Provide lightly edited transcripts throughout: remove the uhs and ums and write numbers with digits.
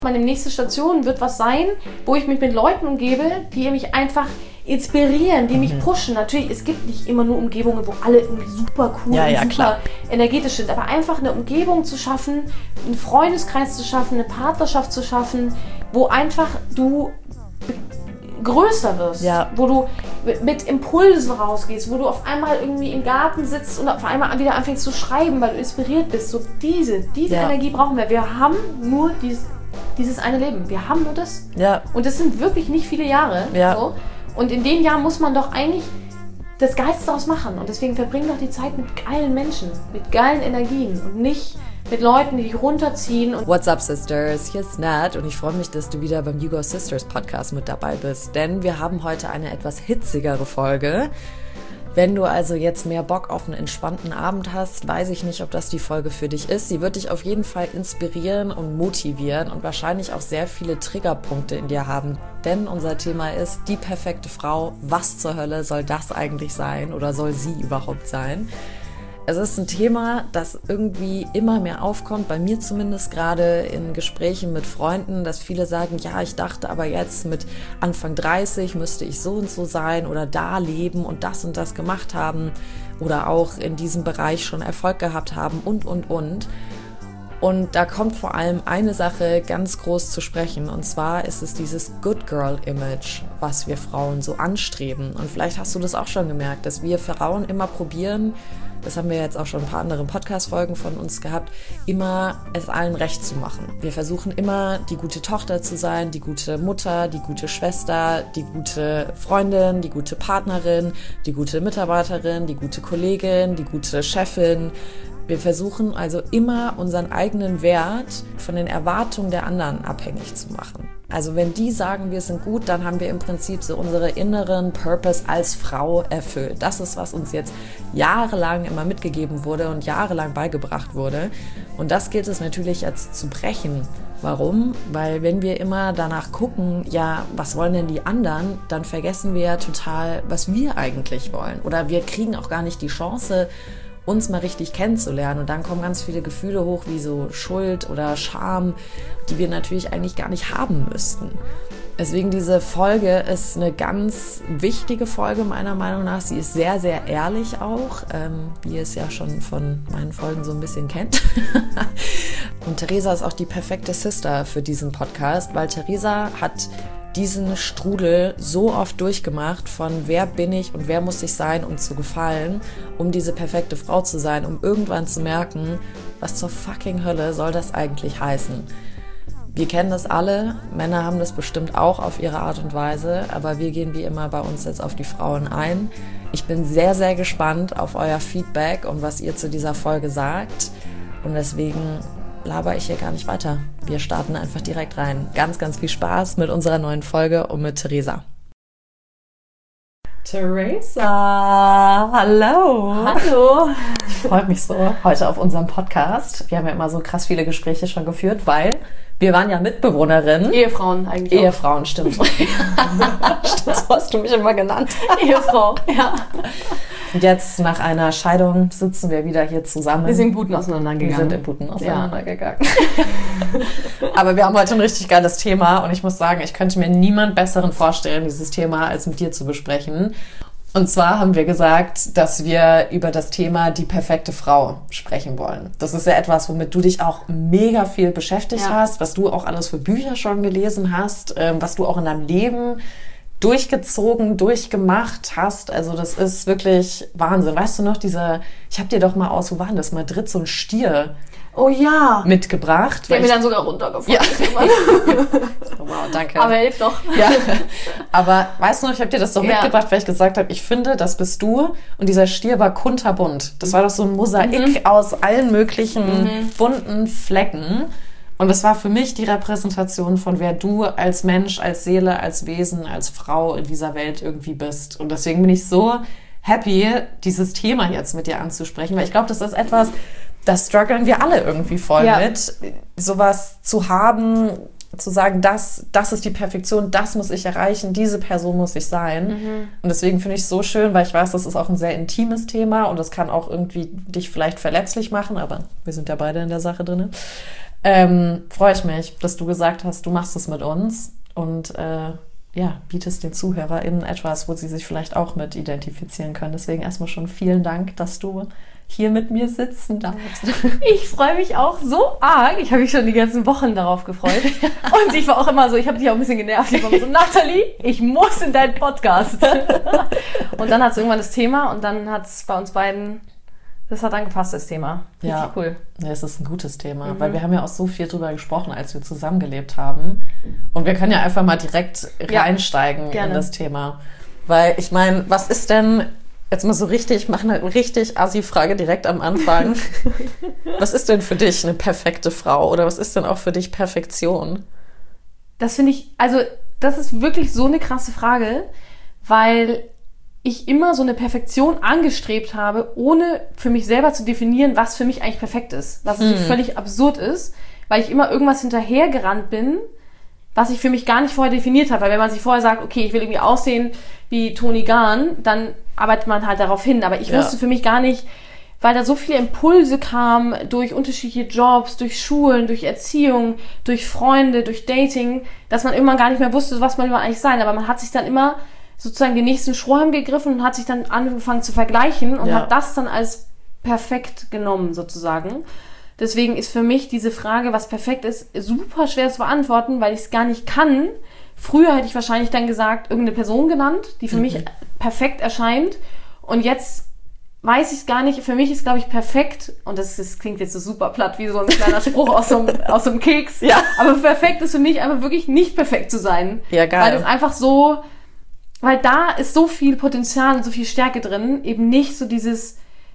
Meine nächste Station wird was sein, wo ich mich mit Leuten umgebe, die mich einfach inspirieren, die mich pushen. Natürlich, es gibt nicht immer nur Umgebungen, wo alle irgendwie super cool und super klar. energetisch sind, aber einfach eine Umgebung zu schaffen, einen Freundeskreis zu schaffen, eine Partnerschaft zu schaffen, wo einfach du größer wirst, wo du mit Impulsen rausgehst, wo du auf einmal irgendwie im Garten sitzt und auf einmal wieder anfängst zu schreiben, weil du inspiriert bist. So diese Energie brauchen wir. Wir haben nur dieses eine Leben. Wir haben nur das. Ja. Und das sind wirklich nicht viele Jahre. Ja. So. Und in den Jahren muss man doch eigentlich das Geilste daraus machen. Und deswegen verbring doch die Zeit mit geilen Menschen, mit geilen Energien und nicht mit Leuten, die dich runterziehen. What's up, Sisters? Hier ist Nat und ich freue mich, dass du wieder beim You Go Sisters Podcast mit dabei bist, denn wir haben heute eine etwas hitzigere Folge. Wenn du also jetzt mehr Bock auf einen entspannten Abend hast, weiß ich nicht, ob das die Folge für dich ist. Sie wird dich auf jeden Fall inspirieren und motivieren und wahrscheinlich auch sehr viele Triggerpunkte in dir haben. Denn unser Thema ist die perfekte Frau. Was zur Hölle soll das eigentlich sein oder soll sie überhaupt sein? Es ist ein Thema, das irgendwie immer mehr aufkommt, bei mir zumindest gerade in Gesprächen mit Freunden, dass viele sagen, ja, ich dachte aber jetzt mit Anfang 30 müsste ich so und so sein oder da leben und das gemacht haben oder auch in diesem Bereich schon Erfolg gehabt haben und. Und da kommt vor allem eine Sache ganz groß zu sprechen, und zwar ist es dieses Good Girl Image, was wir Frauen so anstreben. Und vielleicht hast du das auch schon gemerkt, dass wir Frauen immer probieren, das haben wir jetzt auch schon ein paar andere Podcast-Folgen von uns gehabt, immer es allen recht zu machen. Wir versuchen immer, die gute Tochter zu sein, die gute Mutter, die gute Schwester, die gute Freundin, die gute Partnerin, die gute Mitarbeiterin, die gute Kollegin, die gute Chefin. Wir versuchen also immer unseren eigenen Wert von den Erwartungen der anderen abhängig zu machen. Also wenn die sagen, wir sind gut, dann haben wir im Prinzip so unsere inneren Purpose als Frau erfüllt. Das ist, was uns jetzt jahrelang immer mitgegeben wurde und jahrelang beigebracht wurde. Und das gilt es natürlich jetzt zu brechen. Warum? Weil wenn wir immer danach gucken, ja, was wollen denn die anderen, dann vergessen wir ja total, was wir eigentlich wollen. Oder wir kriegen auch gar nicht die Chance, uns mal richtig kennenzulernen. Und dann kommen ganz viele Gefühle hoch, wie so Schuld oder Scham, die wir natürlich eigentlich gar nicht haben müssten. Deswegen diese Folge ist eine ganz wichtige Folge meiner Meinung nach. Sie ist sehr, sehr ehrlich auch, wie ihr es ja schon von meinen Folgen so ein bisschen kennt. Und Theresa ist auch die perfekte Sister für diesen Podcast, weil Theresa hat diesen Strudel so oft durchgemacht von wer bin ich und wer muss ich sein, um zu gefallen, um diese perfekte Frau zu sein, um irgendwann zu merken, was zur fucking Hölle soll das eigentlich heißen. Wir kennen das alle, Männer haben das bestimmt auch auf ihre Art und Weise, aber wir gehen wie immer bei uns jetzt auf die Frauen ein. Ich bin sehr, sehr gespannt auf euer Feedback und was ihr zu dieser Folge sagt, und deswegen laber ich hier gar nicht weiter. Wir starten einfach direkt rein. Ganz, ganz viel Spaß mit unserer neuen Folge und mit Theresa. Theresa, hallo. Hallo. Ich freue mich so heute auf unserem Podcast. Wir haben ja immer so krass viele Gespräche schon geführt, weil wir waren ja Mitbewohnerinnen. Ehefrauen eigentlich auch. Ehefrauen, stimmt. Stimmt, so hast du mich immer genannt. Ehefrau, ja. Und jetzt nach einer Scheidung sitzen wir wieder hier zusammen. Wir sind in Buten auseinandergegangen. Wir sind in Buten auseinandergegangen. Aber wir haben heute ein richtig geiles Thema und ich muss sagen, ich könnte mir niemand Besseren vorstellen, dieses Thema als mit dir zu besprechen. Und zwar haben wir gesagt, dass wir über das Thema die perfekte Frau sprechen wollen. Das ist ja etwas, womit du dich auch mega viel beschäftigt hast, was du auch alles für Bücher schon gelesen hast, was du auch in deinem Leben durchgezogen, durchgemacht hast. Also das ist wirklich Wahnsinn. Weißt du noch, ich habe dir doch mal wo war denn das? Madrid, so ein Stier mitgebracht. Der mir dann sogar runtergefallen ist. Wow, danke. Aber hilft doch. Ja. Aber weißt du noch, ich habe dir das doch mitgebracht, weil ich gesagt habe, ich finde, das bist du. Und dieser Stier war kunterbunt. Das war doch so ein Mosaik aus allen möglichen bunten Flecken. Und das war für mich die Repräsentation von wer du als Mensch, als Seele, als Wesen, als Frau in dieser Welt irgendwie bist. Und deswegen bin ich so happy, dieses Thema jetzt mit dir anzusprechen, weil ich glaube, das ist etwas, das strugglen wir alle irgendwie voll mit, sowas zu haben, zu sagen, das ist die Perfektion, das muss ich erreichen, diese Person muss ich sein. Und deswegen finde ich es so schön, weil ich weiß, das ist auch ein sehr intimes Thema und das kann auch irgendwie dich vielleicht verletzlich machen, aber wir sind ja beide in der Sache drin. Freue ich mich, dass du gesagt hast, du machst es mit uns und bietest den ZuhörerInnen etwas, wo sie sich vielleicht auch mit identifizieren können. Deswegen erstmal schon vielen Dank, dass du hier mit mir sitzen darfst. Ich freue mich auch so arg. Ich habe mich schon die ganzen Wochen darauf gefreut. Und ich war auch immer so, ich habe dich auch ein bisschen genervt. Ich war immer so, Nathalie, ich muss in deinen Podcast. Und dann hat es irgendwann das Thema und dann hat es bei uns beiden, das hat dann gepasst, das Thema. Richtig cool. Ja, es ist ein gutes Thema, weil wir haben ja auch so viel drüber gesprochen, als wir zusammengelebt haben. Und wir können ja einfach mal direkt reinsteigen in das Thema. Weil ich meine, was ist denn... Jetzt mal so richtig, mach eine richtig Assi-Frage direkt am Anfang. Was ist denn für dich eine perfekte Frau? Oder was ist denn auch für dich Perfektion? Das finde ich, also das ist wirklich so eine krasse Frage, weil ich immer so eine Perfektion angestrebt habe, ohne für mich selber zu definieren, was für mich eigentlich perfekt ist. Was völlig absurd ist, weil ich immer irgendwas hinterhergerannt bin, was ich für mich gar nicht vorher definiert habe. Weil wenn man sich vorher sagt, okay, ich will irgendwie aussehen wie Toni Gahn, dann arbeitet man halt darauf hin. Aber ich wusste für mich gar nicht, weil da so viele Impulse kamen durch unterschiedliche Jobs, durch Schulen, durch Erziehung, durch Freunde, durch Dating, dass man irgendwann gar nicht mehr wusste, was man will eigentlich sein. Aber man hat sich dann immer sozusagen den nächsten Strohhalm gegriffen und hat sich dann angefangen zu vergleichen und hat das dann als perfekt genommen sozusagen. Deswegen ist für mich diese Frage, was perfekt ist, super schwer zu beantworten, weil ich es gar nicht kann. Früher hätte ich wahrscheinlich dann gesagt, irgendeine Person genannt, die für mich perfekt erscheint. Und jetzt weiß ich es gar nicht. Für mich ist, glaube ich, perfekt, und das klingt jetzt so super platt, wie so ein kleiner Spruch aus so einem Keks. Ja. Aber perfekt ist für mich einfach wirklich nicht perfekt zu sein. Ja, geil. Weil es einfach so, weil da ist so viel Potenzial und so viel Stärke drin, eben nicht so dieses...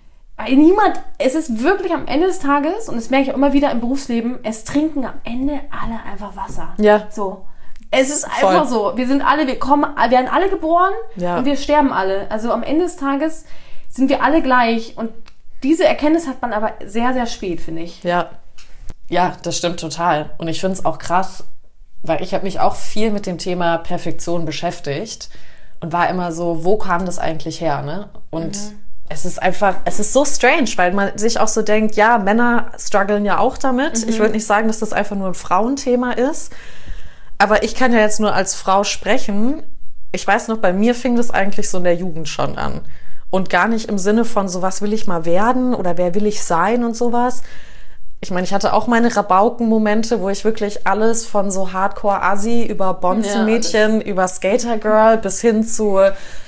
Es ist wirklich am Ende des Tages, und das merke ich auch immer wieder im Berufsleben, es trinken am Ende alle einfach Wasser. Ja. So. Es ist einfach so. Wir werden alle geboren und wir sterben alle. Also am Ende des Tages sind wir alle gleich. Und diese Erkenntnis hat man aber sehr, sehr spät, finde ich. Ja. Ja, das stimmt total. Und ich finde es auch krass, weil ich habe mich auch viel mit dem Thema Perfektion beschäftigt und war immer so, wo kam das eigentlich her, ne? Und es ist so strange, weil man sich auch so denkt, ja, Männer strugglen ja auch damit. Ich würde nicht sagen, dass das einfach nur ein Frauenthema ist. Aber ich kann ja jetzt nur als Frau sprechen. Ich weiß noch, bei mir fing das eigentlich so in der Jugend schon an. Und gar nicht im Sinne von so, was will ich mal werden oder wer will ich sein und sowas. Ich meine, ich hatte auch meine Rabauken-Momente, wo ich wirklich alles von so Hardcore-Assi über Bonzenmädchen, über Skater-Girl bis hin zu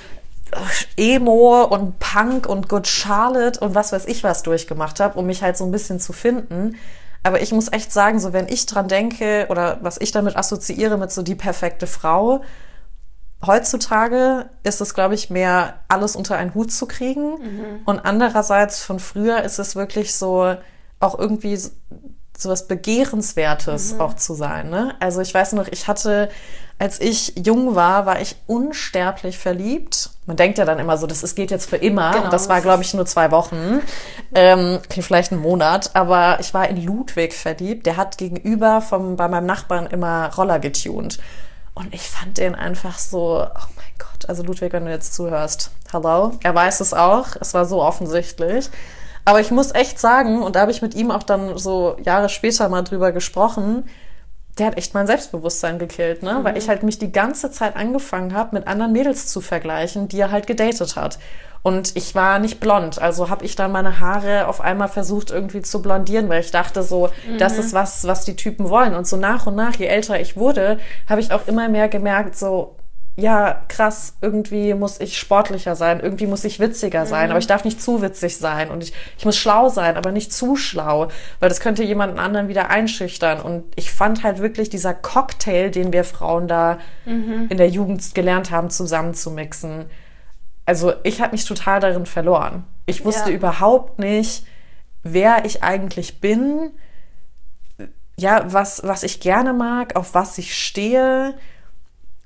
Emo und Punk und Good Charlotte und was weiß ich was durchgemacht habe, um mich halt so ein bisschen zu finden. Aber ich muss echt sagen, so wenn ich dran denke oder was ich damit assoziiere mit so die perfekte Frau, heutzutage ist es, glaube ich, mehr alles unter einen Hut zu kriegen. Und andererseits von früher ist es wirklich so auch irgendwie so was Begehrenswertes auch zu sein, ne? Also ich weiß noch, als ich jung war ich unsterblich verliebt. Man denkt ja dann immer so, geht jetzt für immer. Genau. Und das war, glaube ich, nur 2 Wochen. Okay, vielleicht einen Monat. Aber ich war in Ludwig verliebt. Der hat gegenüber bei meinem Nachbarn immer Roller getunt. Und ich fand den einfach so, oh mein Gott. Also Ludwig, wenn du jetzt zuhörst, hello. Er weiß es auch. Es war so offensichtlich. Aber ich muss echt sagen, und da habe ich mit ihm auch dann so Jahre später mal drüber gesprochen, der hat echt mein Selbstbewusstsein gekillt, ne? Weil ich halt mich die ganze Zeit angefangen habe, mit anderen Mädels zu vergleichen, die er halt gedatet hat. Und ich war nicht blond, also habe ich dann meine Haare auf einmal versucht irgendwie zu blondieren, weil ich dachte so, das ist was die Typen wollen. Und so nach und nach, je älter ich wurde, habe ich auch immer mehr gemerkt, so, ja, krass, irgendwie muss ich sportlicher sein, irgendwie muss ich witziger sein, aber ich darf nicht zu witzig sein und ich muss schlau sein, aber nicht zu schlau, weil das könnte jemanden anderen wieder einschüchtern. Und ich fand halt wirklich dieser Cocktail, den wir Frauen da in der Jugend gelernt haben, zusammen zu mixen. Also ich habe mich total darin verloren. Ich wusste überhaupt nicht, wer ich eigentlich bin, ja, was ich gerne mag, auf was ich stehe.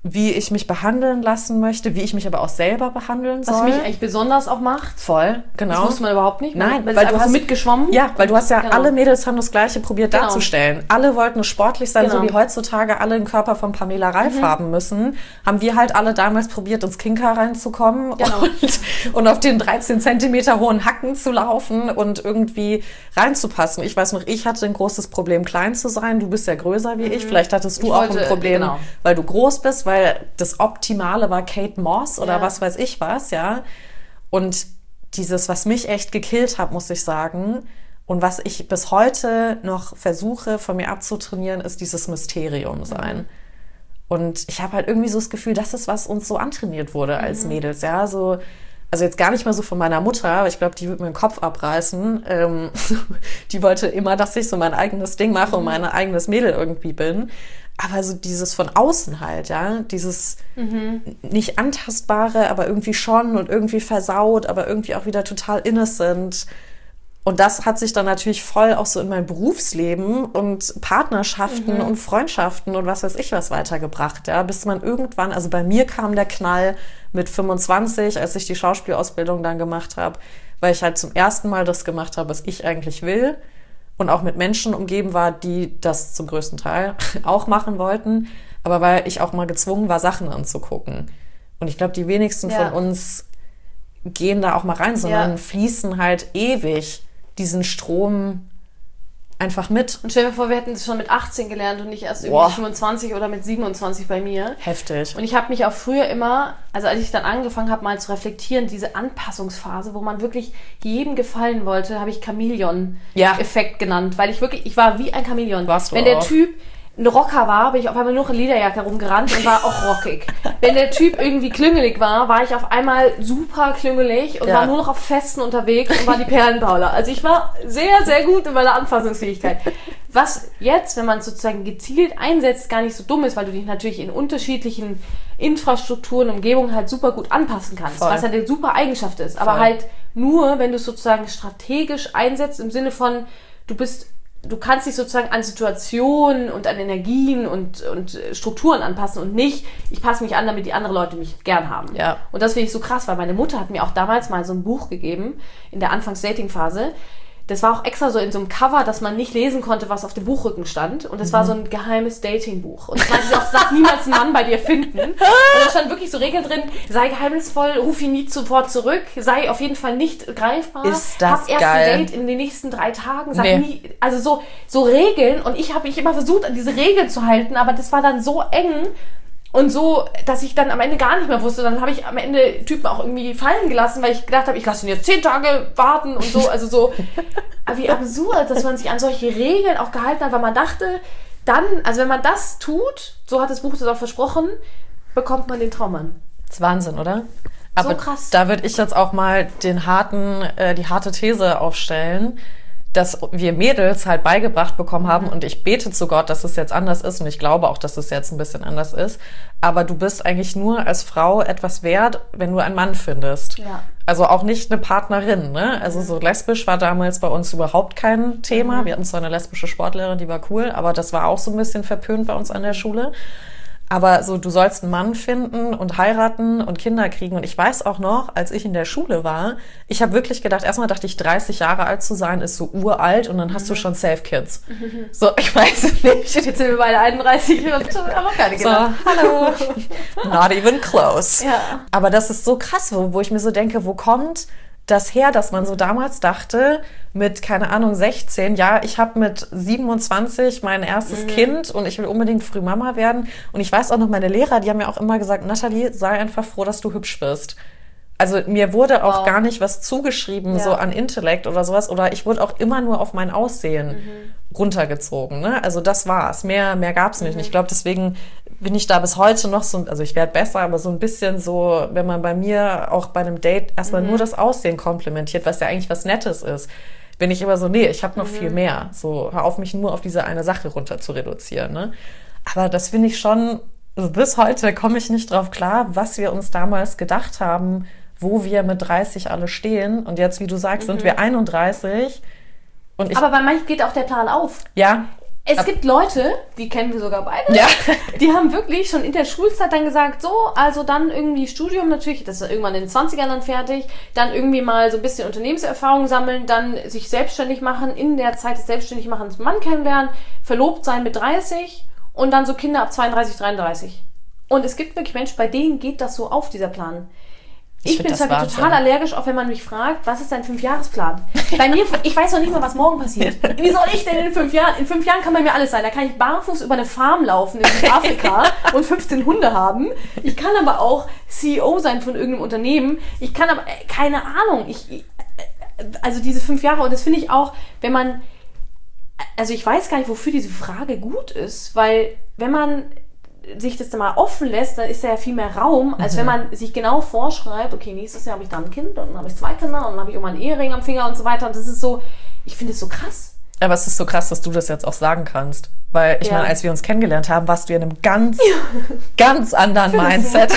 wie ich mich behandeln lassen möchte, wie ich mich aber auch selber behandeln soll. Was mich eigentlich besonders auch macht. Voll, genau. Das wusste man überhaupt nicht. Nein, weil du hast so mitgeschwommen. Ja, weil du hast ja, alle Mädels haben das Gleiche probiert darzustellen. Alle wollten sportlich sein, so wie heutzutage alle den Körper von Pamela Reif haben müssen. Haben wir halt alle damals probiert, ins Kinker reinzukommen und auf den 13 Zentimeter hohen Hacken zu laufen und irgendwie reinzupassen. Ich weiß noch, ich hatte ein großes Problem, klein zu sein. Du bist ja größer wie ich. Vielleicht hattest du auch ein Problem, weil du groß bist, weil das Optimale war Kate Moss oder was weiß ich was, ja. Und dieses, was mich echt gekillt hat, muss ich sagen, und was ich bis heute noch versuche, von mir abzutrainieren, ist dieses Mysterium sein. Und ich habe halt irgendwie so das Gefühl, das ist, was uns so antrainiert wurde als Mädels, ja, so. Also jetzt gar nicht mal so von meiner Mutter, aber ich glaube, die wird mir den Kopf abreißen. Die wollte immer, dass ich so mein eigenes Ding mache und mein eigenes Mädel irgendwie bin. Aber so dieses von außen halt, ja, dieses nicht antastbare, aber irgendwie schon und irgendwie versaut, aber irgendwie auch wieder total innocent. Und das hat sich dann natürlich voll auch so in mein Berufsleben und Partnerschaften und Freundschaften und was weiß ich was weitergebracht, ja, bis man irgendwann, also bei mir kam der Knall mit 25, als ich die Schauspielausbildung dann gemacht habe, weil ich halt zum ersten Mal das gemacht habe, was ich eigentlich will und auch mit Menschen umgeben war, die das zum größten Teil auch machen wollten, aber weil ich auch mal gezwungen war, Sachen anzugucken. Und ich glaube, die wenigsten von uns gehen da auch mal rein, sondern fließen halt ewig diesen Strom einfach mit. Und stell dir vor, wir hätten es schon mit 18 gelernt und nicht erst irgendwie 25 oder mit 27 bei mir. Heftig. Und ich habe mich auch früher immer, also als ich dann angefangen habe, mal zu reflektieren, diese Anpassungsphase, wo man wirklich jedem gefallen wollte, habe ich Chamäleon-Effekt genannt. Weil ich war wie ein Chamäleon. Wenn der Typ ein Rocker war, bin ich auf einmal nur in Lederjacke rumgerannt und war auch rockig. Wenn der Typ irgendwie klüngelig war ich auf einmal super klüngelig und war nur noch auf Festen unterwegs und war die Perlenpaula. Also ich war sehr, sehr gut in meiner Anpassungsfähigkeit. Was jetzt, wenn man es sozusagen gezielt einsetzt, gar nicht so dumm ist, weil du dich natürlich in unterschiedlichen Infrastrukturen, Umgebungen halt super gut anpassen kannst, was halt eine super Eigenschaft ist. Aber halt nur, wenn du es sozusagen strategisch einsetzt, im Sinne von, du kannst dich sozusagen an Situationen und an Energien und Strukturen anpassen und nicht, ich passe mich an, damit die anderen Leute mich gern haben. Ja. Und das finde ich so krass, weil meine Mutter hat mir auch damals mal so ein Buch gegeben, in der Anfangs-Dating-Phase. Das war auch extra so in so einem Cover, dass man nicht lesen konnte, was auf dem Buchrücken stand. Und das war so ein geheimes Dating-Buch. Und das meinte sie auch, sag niemals einen Mann bei dir finden. Und da stand wirklich so Regeln drin, sei geheimnisvoll, ruf ihn nie sofort zurück, sei auf jeden Fall nicht greifbar. Ist das hab erst geil. ein Date in den nächsten 3 Tagen, sag nie, also so Regeln. Und ich habe mich immer versucht, an diese Regeln zu halten, aber das war dann so eng, und so, dass ich dann am Ende gar nicht mehr wusste. Dann habe ich am Ende Typen auch irgendwie fallen gelassen, weil ich gedacht habe, ich lasse ihn jetzt 10 Tage warten und so. Also so, wie absurd, dass man sich an solche Regeln auch gehalten hat, weil man dachte, dann, also wenn man das tut, so hat das Buch das auch versprochen, bekommt man den Traummann. Das ist Wahnsinn, oder? Aber so krass. Da würde ich jetzt auch mal die harte These aufstellen, dass wir Mädels halt beigebracht bekommen haben, und ich bete zu Gott, dass es jetzt anders ist, und ich glaube auch, dass es jetzt ein bisschen anders ist, aber du bist eigentlich nur als Frau etwas wert, wenn du einen Mann findest. Ja. Also auch nicht eine Partnerin, ne? Also so lesbisch war damals bei uns überhaupt kein Thema. Wir hatten zwar eine lesbische Sportlehrerin, die war cool, aber das war auch so ein bisschen verpönt bei uns an der Schule. Aber so, du sollst einen Mann finden und heiraten und Kinder kriegen. Und ich weiß auch noch, als ich in der Schule war, ich habe wirklich gedacht, erstmal dachte ich, 30 Jahre alt zu sein, ist so uralt, und dann hast du schon Safe Kids. So, ich weiß es nicht. Jetzt sind wir beide 31 und haben auch keine Kinder. So, hallo. Not even close. Ja. Aber das ist so krass, wo ich mir so denke, wo kommt das her, dass man so damals dachte, mit, keine Ahnung, 16, ja, ich habe mit 27 mein erstes Kind und ich will unbedingt früh Mama werden. Und ich weiß auch noch, meine Lehrer, die haben mir auch immer gesagt, Nathalie, sei einfach froh, dass du hübsch bist. Also mir wurde auch gar nicht was zugeschrieben, so an Intellekt oder sowas. Oder ich wurde auch immer nur auf mein Aussehen runtergezogen. Ne? Also das war's. Mehr gab's nicht. Und ich glaube, deswegen bin ich da bis heute noch so, also ich werde besser, aber so ein bisschen so, wenn man bei mir auch bei einem Date erstmal nur das Aussehen komplimentiert, was ja eigentlich was Nettes ist, bin ich immer so, nee, ich habe noch viel mehr. So, hör auf, mich nur auf diese eine Sache runter zu reduzieren. Ne? Aber das finde ich schon, also bis heute komme ich nicht drauf klar, was wir uns damals gedacht haben, wo wir mit 30 alle stehen. Und jetzt, wie du sagst, sind wir 31. Und aber bei manchen geht auch der Plan auf. Ja. Es gibt Leute, die kennen wir sogar beide, die haben wirklich schon in der Schulzeit dann gesagt, so, also dann irgendwie Studium natürlich, das ist irgendwann in den 20ern dann fertig, dann irgendwie mal so ein bisschen Unternehmenserfahrung sammeln, dann sich selbstständig machen, in der Zeit des Selbstständigmachens Mann kennenlernen, verlobt sein mit 30 und dann so Kinder ab 32, 33. Und es gibt wirklich Menschen, bei denen geht das so auf, dieser Plan. Ich bin zwar total allergisch, auch wenn man mich fragt, was ist dein 5-Jahresplan? Bei mir, ich weiß noch nicht mal, was morgen passiert. Wie soll ich denn in 5 Jahren? In 5 Jahren kann bei mir alles sein. Da kann ich barfuß über eine Farm laufen in Südafrika und 15 Hunde haben. Ich kann aber auch CEO sein von irgendeinem Unternehmen. Ich kann aber, keine Ahnung. Also diese 5 Jahre, und das finde ich auch, wenn man, also ich weiß gar nicht, wofür diese Frage gut ist, weil wenn man sich das dann mal offen lässt, dann ist da ja viel mehr Raum, als wenn man sich genau vorschreibt, okay, nächstes Jahr habe ich dann ein Kind und dann habe ich 2 Kinder und dann habe ich irgendwann einen Ehering am Finger und so weiter. Und das ist so, ich finde es so krass. Aber es ist so krass, dass du das jetzt auch sagen kannst. Weil, ich meine, als wir uns kennengelernt haben, warst du in einem ganz, ganz anderen Mindset.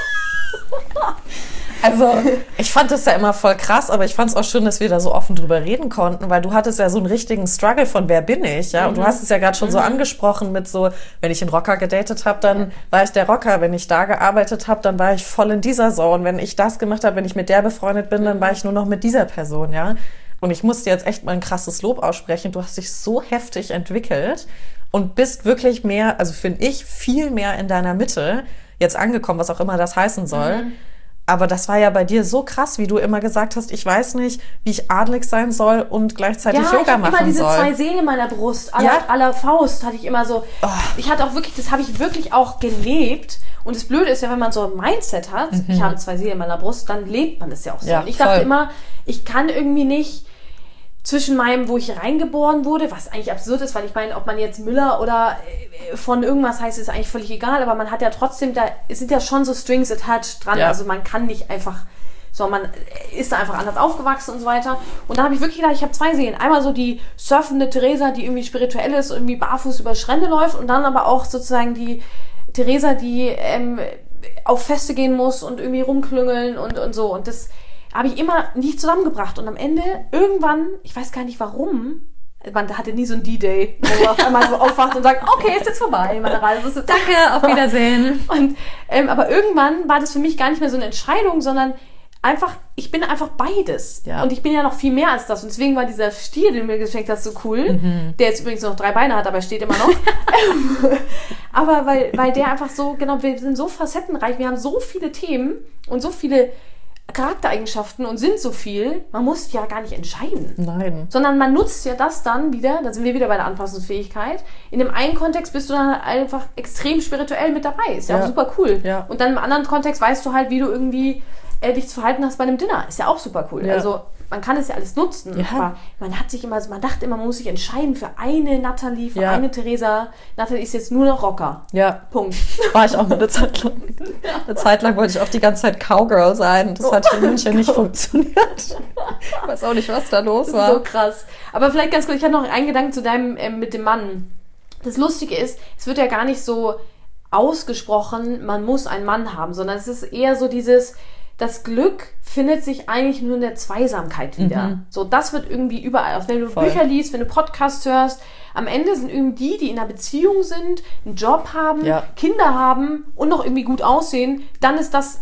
Also, ich fand das ja immer voll krass, aber ich fand es auch schön, dass wir da so offen drüber reden konnten, weil du hattest ja so einen richtigen Struggle von wer bin ich, ja? Und du hast es ja gerade schon so angesprochen mit so, wenn ich einen Rocker gedatet habe, dann war ich der Rocker. Wenn ich da gearbeitet habe, dann war ich voll in dieser Zone. Wenn ich das gemacht habe, wenn ich mit der befreundet bin, dann war ich nur noch mit dieser Person, ja? Und ich musste jetzt echt mal ein krasses Lob aussprechen. Du hast dich so heftig entwickelt und bist wirklich mehr, also finde ich, viel mehr in deiner Mitte jetzt angekommen, was auch immer das heißen soll. Aber das war ja bei dir so krass, wie du immer gesagt hast, ich weiß nicht, wie ich adelig sein soll und gleichzeitig Yoga machen soll. Ja, ich habe immer diese 2 Seelen in meiner Brust, aller Faust hatte ich immer so. Oh. Ich hatte auch wirklich, das habe ich wirklich auch gelebt. Und das Blöde ist ja, wenn man so ein Mindset hat, ich habe 2 Seelen in meiner Brust, dann lebt man das ja auch so. Ja, und ich dachte immer, ich kann irgendwie nicht zwischen meinem, wo ich reingeboren wurde, was eigentlich absurd ist, weil ich meine, ob man jetzt Müller oder von irgendwas heißt, ist eigentlich völlig egal, aber man hat ja trotzdem, da sind ja schon so Strings attached dran, also man kann nicht einfach, so man ist da einfach anders aufgewachsen und so weiter. Und da habe ich wirklich gedacht, ich habe 2 Seelen. Einmal so die surfende Theresa, die irgendwie spirituell ist, irgendwie barfuß über Strände läuft, und dann aber auch sozusagen die Theresa, die auf Feste gehen muss und irgendwie rumklüngeln und so. Und das habe ich immer nicht zusammengebracht. Und am Ende, irgendwann, ich weiß gar nicht warum, man hatte nie so einen D-Day, wo man auf einmal so aufwacht und sagt, okay, ist jetzt vorbei, meine Reise ist jetzt Danke, auf Wiedersehen. Und, aber irgendwann war das für mich gar nicht mehr so eine Entscheidung, sondern einfach, ich bin einfach beides. Ja. Und ich bin ja noch viel mehr als das. Und deswegen war dieser Stier, den du mir geschenkt hast, so cool. Der jetzt übrigens noch 3 Beine hat, aber er steht immer noch. Aber weil der einfach so, genau, wir sind so facettenreich, wir haben so viele Themen und so viele Charaktereigenschaften und sind so viel, man muss ja gar nicht entscheiden. Nein. Sondern man nutzt ja das dann wieder, da sind wir wieder bei der Anpassungsfähigkeit. In dem einen Kontext bist du dann einfach extrem spirituell mit dabei. Ist ja auch super cool. Ja. Und dann im anderen Kontext weißt du halt, wie du irgendwie dich zu verhalten hast bei einem Dinner. Ist ja auch super cool. Ja. Also man kann es ja alles nutzen. Ja. Aber man dachte immer, man muss sich entscheiden für eine Nathalie, für eine Theresa. Nathalie ist jetzt nur noch Rocker. Ja. Punkt. War ich auch eine Zeit lang. Eine Zeit lang wollte ich auch die ganze Zeit Cowgirl sein. Das hat in München nicht funktioniert. Ich weiß auch nicht, was da los war. So krass. Aber vielleicht ganz kurz, ich hatte noch einen Gedanken zu deinem mit dem Mann. Das Lustige ist, es wird ja gar nicht so ausgesprochen, man muss einen Mann haben, sondern es ist eher so dieses, das Glück findet sich eigentlich nur in der Zweisamkeit wieder. So, das wird irgendwie überall, auch wenn du Bücher liest, wenn du Podcasts hörst, am Ende sind irgendwie die in einer Beziehung sind, einen Job haben, Kinder haben und noch irgendwie gut aussehen, dann ist das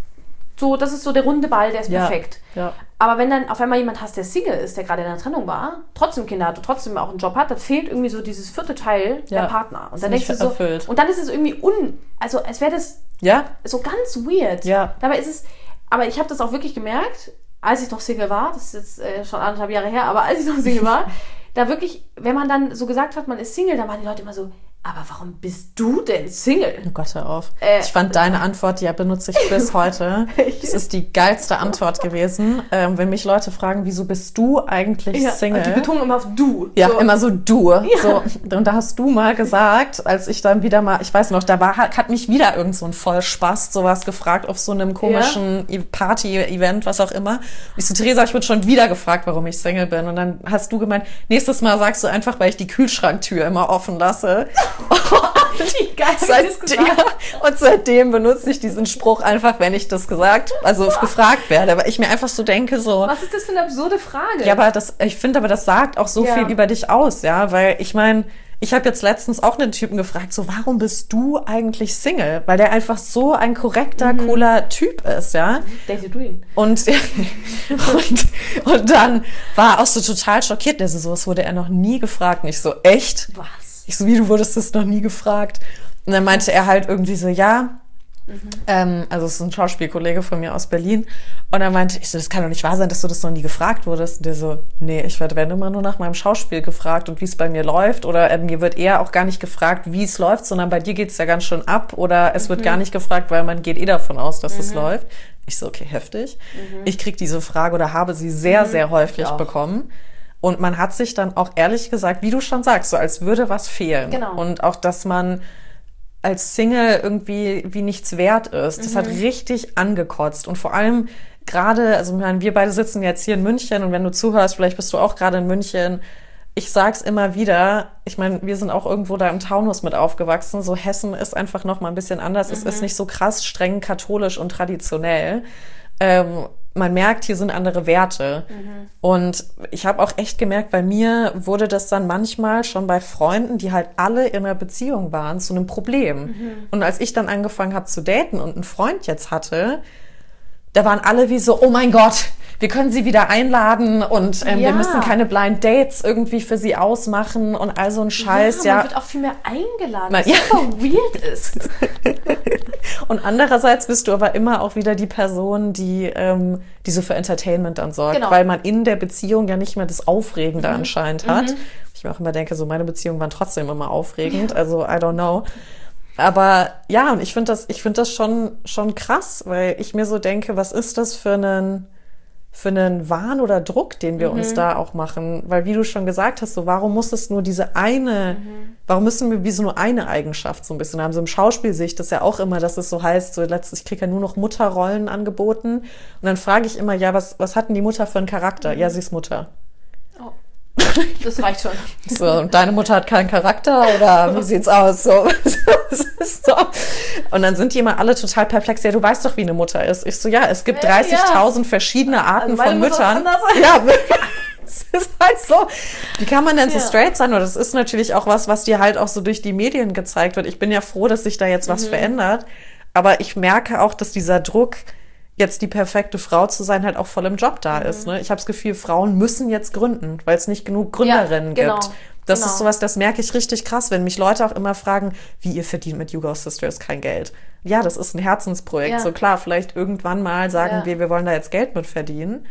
so, das ist so der runde Ball, der ist perfekt. Ja. Aber wenn dann auf einmal jemand hast, der Single ist, der gerade in einer Trennung war, trotzdem Kinder hat und trotzdem auch einen Job hat, dann fehlt irgendwie so dieses 4. Teil der Partner. Und dann denkst du so, und dann ist es irgendwie also als wäre das so ganz weird. Ja. Dabei ist es, aber ich habe das auch wirklich gemerkt, als ich noch Single war, das ist jetzt schon 1,5 Jahre her, aber als ich noch Single war, da wirklich, wenn man dann so gesagt hat, man ist Single, dann waren die Leute immer so, aber warum bist du denn Single? Oh Gott, hör auf. Ich fand deine Antwort, die benutze ich bis heute. Das ist die geilste Antwort gewesen. Wenn mich Leute fragen, wieso bist du eigentlich Single? Die Betonung immer auf du. Ja, so. Immer so du. Ja. So. Und da hast du mal gesagt, als ich dann wieder mal, ich weiß noch, hat mich wieder irgend so ein Vollspaß sowas gefragt auf so einem komischen Party-Event, was auch immer. Und ich so, Theresa, ich wurde schon wieder gefragt, warum ich Single bin. Und dann hast du gemeint, nächstes Mal sagst du einfach, weil ich die Kühlschranktür immer offen lasse. Wie geil, und seitdem benutze ich diesen Spruch einfach, wenn ich das gefragt werde, weil ich mir einfach so denke, so. Was ist das für eine absurde Frage? Ja, aber ich finde, das sagt auch so viel über dich aus, ja, weil ich meine, ich habe jetzt letztens auch einen Typen gefragt, so, warum bist du eigentlich Single? Weil der einfach so ein korrekter, cooler Typ ist, ja. Dated du ihn? Und dann war er auch so total schockiert. Der so, sowas wurde er noch nie gefragt. Und ich so, echt? Was? Ich so, wie, du wurdest das noch nie gefragt? Und dann meinte er halt irgendwie so, ja. Also es ist ein Schauspielkollege von mir aus Berlin. Und er meinte, ich so, das kann doch nicht wahr sein, dass du das noch nie gefragt wurdest. Und der so, nee, ich werde immer nur nach meinem Schauspiel gefragt und wie es bei mir läuft. Oder mir wird eher auch gar nicht gefragt, wie es läuft, sondern bei dir geht es ja ganz schön ab. Oder es wird gar nicht gefragt, weil man geht davon aus, dass es läuft. Ich so, okay, heftig. Ich kriege diese Frage oder habe sie sehr, sehr häufig bekommen. Und man hat sich dann auch ehrlich gesagt, wie du schon sagst, so als würde was fehlen. Genau. Und auch, dass man als Single irgendwie wie nichts wert ist. Das hat richtig angekotzt. Und vor allem gerade, also wir beide sitzen jetzt hier in München und wenn du zuhörst, vielleicht bist du auch gerade in München. Ich sag's immer wieder, ich meine, wir sind auch irgendwo da im Taunus mit aufgewachsen. So Hessen ist einfach noch mal ein bisschen anders. Es ist nicht so krass streng katholisch und traditionell. Man merkt, hier sind andere Werte. Und ich habe auch echt gemerkt, bei mir wurde das dann manchmal schon bei Freunden, die halt alle in einer Beziehung waren, zu einem Problem. Und als ich dann angefangen habe zu daten und einen Freund jetzt hatte, da waren alle wie so, oh mein Gott, wir können sie wieder einladen und wir müssen keine Blind Dates irgendwie für sie ausmachen und all so ein Scheiß. Man wird auch viel mehr eingeladen, was super weird ist. Und andererseits bist du aber immer auch wieder die Person, die so für Entertainment dann sorgt, weil man in der Beziehung ja nicht mehr das Aufregende anscheinend hat. Ich mir auch immer denke, so meine Beziehungen waren trotzdem immer aufregend, also I don't know. Aber ja, und ich finde das schon krass, weil ich mir so denke, was ist das für einen Wahn oder Druck, den wir uns da auch machen? Weil wie du schon gesagt hast, so warum muss es nur warum müssen wir wie so nur eine Eigenschaft so ein bisschen haben? So im Schauspiel sehe ich das ja auch immer, dass es so heißt, so ich kriege ja nur noch Mutterrollen angeboten. Und dann frage ich immer, ja, was hat denn die Mutter für einen Charakter? Ja, sie ist Mutter. Oh. Das reicht schon. So, und deine Mutter hat keinen Charakter oder wie sieht's aus? So. Und dann sind die immer alle total perplex. Ja, du weißt doch, wie eine Mutter ist. Ich so, ja, es gibt 30.000 verschiedene Arten von Müttern. Ja, es ist halt so. Wie kann man denn so straight sein? Und das ist natürlich auch was dir halt auch so durch die Medien gezeigt wird. Ich bin ja froh, dass sich da jetzt was verändert. Aber ich merke auch, dass dieser Druck, jetzt die perfekte Frau zu sein, halt auch voll im Job da ist. Ne? Ich habe das Gefühl, Frauen müssen jetzt gründen, weil es nicht genug Gründerinnen gibt. Das ist sowas, das merke ich richtig krass, wenn mich Leute auch immer fragen, wie ihr verdient mit You Go Sisters kein Geld. Ja, das ist ein Herzensprojekt. Ja. So klar, vielleicht irgendwann mal sagen wir wollen da jetzt Geld mit verdienen.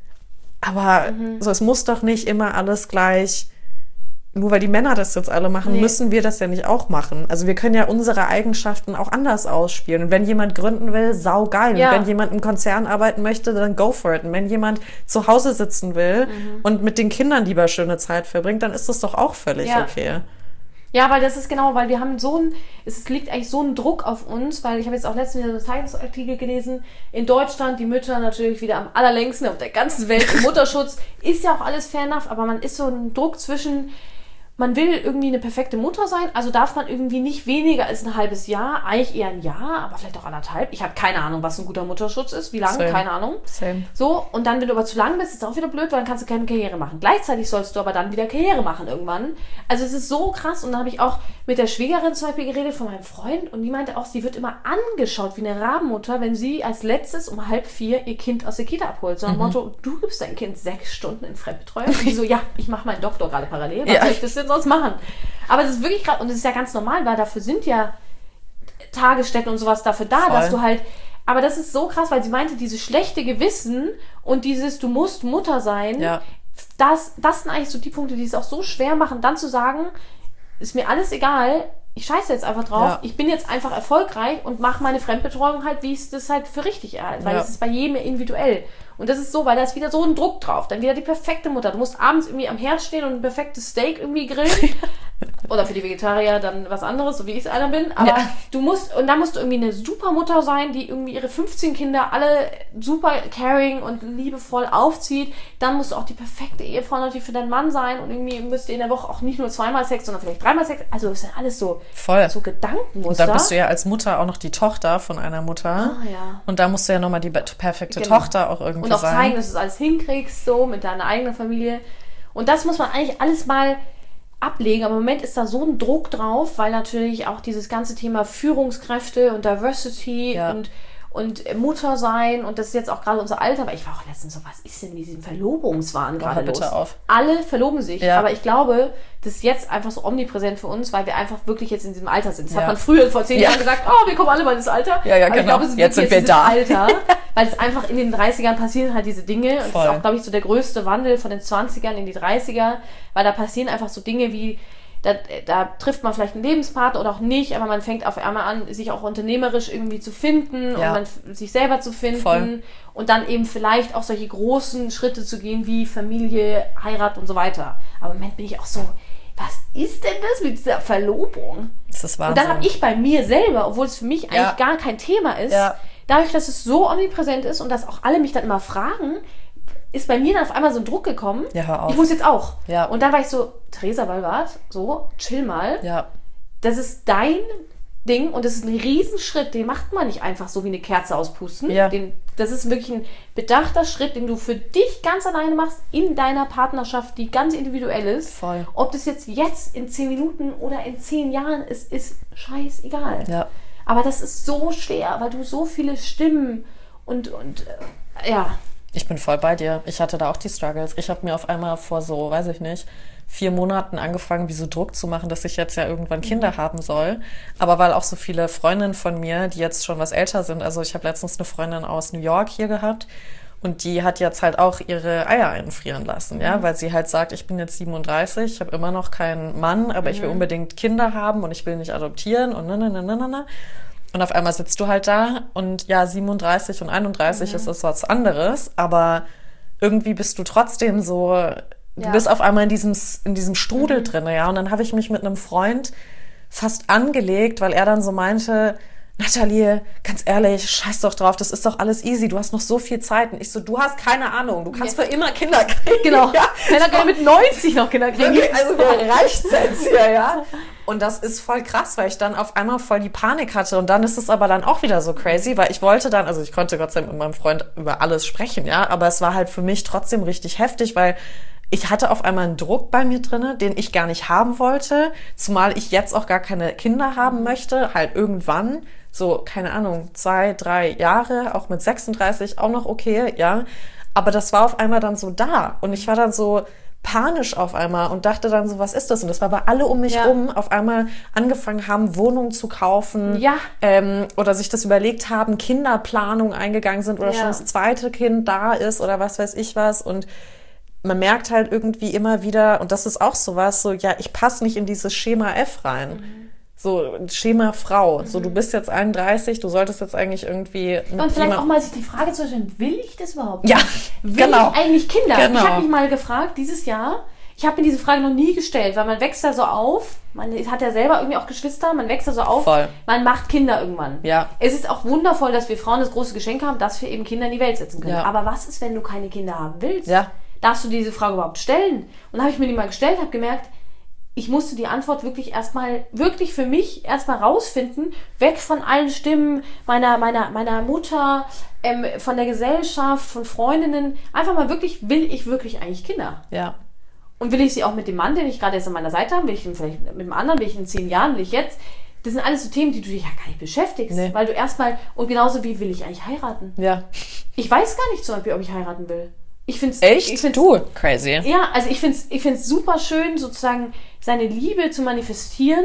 Aber so, es muss doch nicht immer alles gleich, nur weil die Männer das jetzt alle machen, müssen wir das ja nicht auch machen. Also wir können ja unsere Eigenschaften auch anders ausspielen. Und wenn jemand gründen will, saugeil. Und wenn jemand im Konzern arbeiten möchte, dann go for it. Und wenn jemand zu Hause sitzen will und mit den Kindern lieber schöne Zeit verbringt, dann ist das doch auch völlig okay. Ja, weil das ist genau, weil wir haben es liegt eigentlich so ein Druck auf uns, weil ich habe jetzt auch letztens wieder einen Zeitungsartikel gelesen, in Deutschland die Mütter natürlich wieder am allerlängsten auf der ganzen Welt im Mutterschutz, ist ja auch alles fair enough, aber man ist so ein Druck zwischen, man will irgendwie eine perfekte Mutter sein, also darf man irgendwie nicht weniger als ein halbes Jahr, eigentlich eher ein Jahr, aber vielleicht auch 1,5. Ich habe keine Ahnung, was ein guter Mutterschutz ist, wie lange, keine Ahnung. So, und dann, wenn du aber zu lang bist, ist es auch wieder blöd, weil dann kannst du keine Karriere machen. Gleichzeitig sollst du aber dann wieder Karriere machen irgendwann. Also es ist so krass und dann habe ich auch mit der Schwägerin zum Beispiel geredet von meinem Freund und die meinte auch, sie wird immer angeschaut wie eine Rabenmutter, wenn sie als letztes um 3:30 ihr Kind aus der Kita abholt. So ein Motto, du gibst dein Kind 6 Stunden in Fremdbetreuung. Und die so, ja, ich mache meinen Doktor gerade parallel, was soll ich das denn sonst machen? Aber das ist wirklich gerade, und das ist ja ganz normal, weil dafür sind ja Tagesstätten und sowas dafür da, dass du halt, aber das ist so krass, weil sie meinte, dieses schlechte Gewissen und dieses, du musst Mutter sein, das sind eigentlich so die Punkte, die es auch so schwer machen, dann zu sagen, ist mir alles egal, ich scheiße jetzt einfach drauf, ich bin jetzt einfach erfolgreich und mache meine Fremdbetreuung halt, wie ich das halt für richtig halte, weil es ist bei jedem individuell. Und das ist so, weil da ist wieder so ein Druck drauf. Dann wieder die perfekte Mutter. Du musst abends irgendwie am Herd stehen und ein perfektes Steak irgendwie grillen. Oder für die Vegetarier dann was anderes, so wie ich es einer bin. Aber dann musst du irgendwie eine super Mutter sein, die irgendwie ihre 15 Kinder alle super caring und liebevoll aufzieht. Dann musst du auch die perfekte Ehefrau natürlich für deinen Mann sein. Und irgendwie müsst ihr in der Woche auch nicht nur 2-mal Sex, sondern vielleicht 3-mal Sex. Also das sind alles so Gedankenmuster. Und dann bist du ja als Mutter auch noch die Tochter von einer Mutter. Und da musst du ja nochmal die perfekte Tochter auch irgendwie und auch zeigen, dass du es alles hinkriegst, so mit deiner eigenen Familie. Und das muss man eigentlich alles mal ablegen. Aber im Moment ist da so ein Druck drauf, weil natürlich auch dieses ganze Thema Führungskräfte und Diversity und Mutter sein und das ist jetzt auch gerade unser Alter, aber ich war auch letztens so, was ist denn mit diesem Verlobungswahn gerade los? Bitte auf. Alle verloben sich, aber ich glaube, das ist jetzt einfach so omnipräsent für uns, weil wir einfach wirklich jetzt in diesem Alter sind. Das hat man früher vor 10 Jahren gesagt, wir kommen alle mal ins Alter. Ja, aber genau. Ich glaube, es ist jetzt sind wir dieses da. Alter, weil es einfach in den 30ern passieren halt diese Dinge und das ist auch, glaube ich, so der größte Wandel von den 20ern in die 30er, weil da passieren einfach so Dinge wie da trifft man vielleicht einen Lebenspartner oder auch nicht, aber man fängt auf einmal an, sich auch unternehmerisch irgendwie zu finden und sich selber zu finden und dann eben vielleicht auch solche großen Schritte zu gehen wie Familie, Heirat und so weiter. Aber im Moment bin ich auch so, was ist denn das mit dieser Verlobung? Das ist Wahnsinn. Und dann habe ich bei mir selber, obwohl es für mich eigentlich gar kein Thema ist, dadurch, dass es so omnipräsent ist und dass auch alle mich dann immer fragen, ist bei mir dann auf einmal so ein Druck gekommen. Ja, hör auf. Ich muss jetzt auch. Ja. Und dann war ich so, Theresa Wallwart, so, chill mal. Ja. Das ist dein Ding und das ist ein Riesenschritt, den macht man nicht einfach so wie eine Kerze auspusten. Ja. Das ist wirklich ein bedachter Schritt, den du für dich ganz alleine machst, in deiner Partnerschaft, die ganz individuell ist. Voll. Ob das jetzt in 10 Minuten oder in 10 Jahren ist scheißegal. Ja. Aber das ist so schwer, weil du so viele Stimmen und Ich bin voll bei dir. Ich hatte da auch die Struggles. Ich habe mir auf einmal vor so, 4 Monaten angefangen, wie so Druck zu machen, dass ich jetzt ja irgendwann Kinder haben soll. Aber weil auch so viele Freundinnen von mir, die jetzt schon was älter sind, also ich habe letztens eine Freundin aus New York hier gehabt und die hat jetzt halt auch ihre Eier einfrieren lassen, weil sie halt sagt, ich bin jetzt 37, ich habe immer noch keinen Mann, aber ich will unbedingt Kinder haben und ich will nicht adoptieren und Und auf einmal sitzt du halt da und 37 und 31 ist das was anderes, aber irgendwie bist du trotzdem so, du bist auf einmal in diesem Strudel drin, Und dann habe ich mich mit einem Freund fast angelegt, weil er dann so meinte, Nathalie, ganz ehrlich, scheiß doch drauf, das ist doch alles easy, du hast noch so viel Zeit. Und ich so, du hast keine Ahnung, du kannst für immer Kinder kriegen. Genau, Männer können mit 90 noch Kinder kriegen. Also mir reicht's jetzt hier, Und das ist voll krass, weil ich dann auf einmal voll die Panik hatte. Und dann ist es aber dann auch wieder so crazy, weil ich wollte dann, also ich konnte Gott sei Dank mit meinem Freund über alles sprechen, aber es war halt für mich trotzdem richtig heftig, weil ich hatte auf einmal einen Druck bei mir drinne, den ich gar nicht haben wollte, zumal ich jetzt auch gar keine Kinder haben möchte, halt irgendwann, so, keine Ahnung, 2, 3 Jahre, auch mit 36 auch noch okay, aber das war auf einmal dann so da und ich war dann so panisch auf einmal und dachte dann so, was ist das? Und das war bei alle um mich rum auf einmal angefangen haben, Wohnungen zu kaufen oder sich das überlegt haben, Kinderplanung eingegangen sind oder schon das zweite Kind da ist oder was weiß ich was und man merkt halt irgendwie immer wieder, und das ist auch sowas, so, ich passe nicht in dieses Schema F rein. So, Schema Frau. So, du bist jetzt 31, du solltest jetzt eigentlich irgendwie... Und vielleicht auch mal sich die Frage zu stellen, will ich das überhaupt? Ja, will ich eigentlich Kinder? Genau. Ich habe mich mal gefragt, dieses Jahr, ich habe mir diese Frage noch nie gestellt, weil man wächst da so auf, man hat ja selber irgendwie auch Geschwister, man wächst da so auf, man macht Kinder irgendwann. Ja. Es ist auch wundervoll, dass wir Frauen das große Geschenk haben, dass wir eben Kinder in die Welt setzen können. Ja. Aber was ist, wenn du keine Kinder haben willst? Ja. Darfst du diese Frage überhaupt stellen? Und dann habe ich mir die mal gestellt, habe gemerkt, ich musste die Antwort wirklich für mich erstmal rausfinden, weg von allen Stimmen meiner Mutter, von der Gesellschaft, von Freundinnen. Einfach mal wirklich, will ich wirklich eigentlich Kinder? Ja. Und will ich sie auch mit dem Mann, den ich gerade jetzt an meiner Seite habe, will ich ihn vielleicht mit dem anderen, will ich in 10 Jahren, will ich jetzt? Das sind alles so Themen, die du dich ja gar nicht beschäftigst. Nee. Weil du erstmal, und genauso wie will ich eigentlich heiraten? Ja. Ich weiß gar nicht zum Beispiel, ob ich heiraten will. Echt? Du? Crazy. Ja, also ich find's super schön, sozusagen seine Liebe zu manifestieren,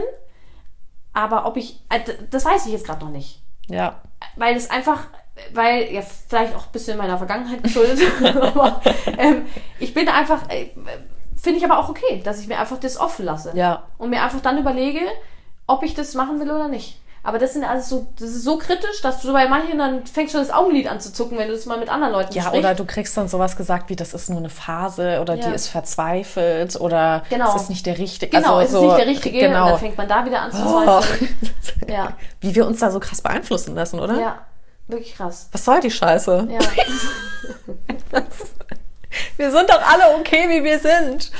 aber ob ich, das weiß ich jetzt gerade noch nicht. Ja. Weil vielleicht auch ein bisschen in meiner Vergangenheit geschuldet, aber ich bin einfach, finde ich aber auch okay, dass ich mir einfach das offen lasse. Ja. Und mir einfach dann überlege, ob ich das machen will oder nicht. Aber das ist so kritisch, dass du bei manchen dann fängst schon das Augenlid an zu zucken, wenn du das mal mit anderen Leuten sprichst. Ja, oder du kriegst dann sowas gesagt wie, das ist nur eine Phase oder die ist verzweifelt oder es ist nicht der Richtige. Genau, es ist nicht der Richtige genau. Und dann fängt man da wieder an zu zweifeln. Ja. Wie wir uns da so krass beeinflussen lassen, oder? Ja, wirklich krass. Was soll die Scheiße? Ja. Wir sind doch alle okay, wie wir sind.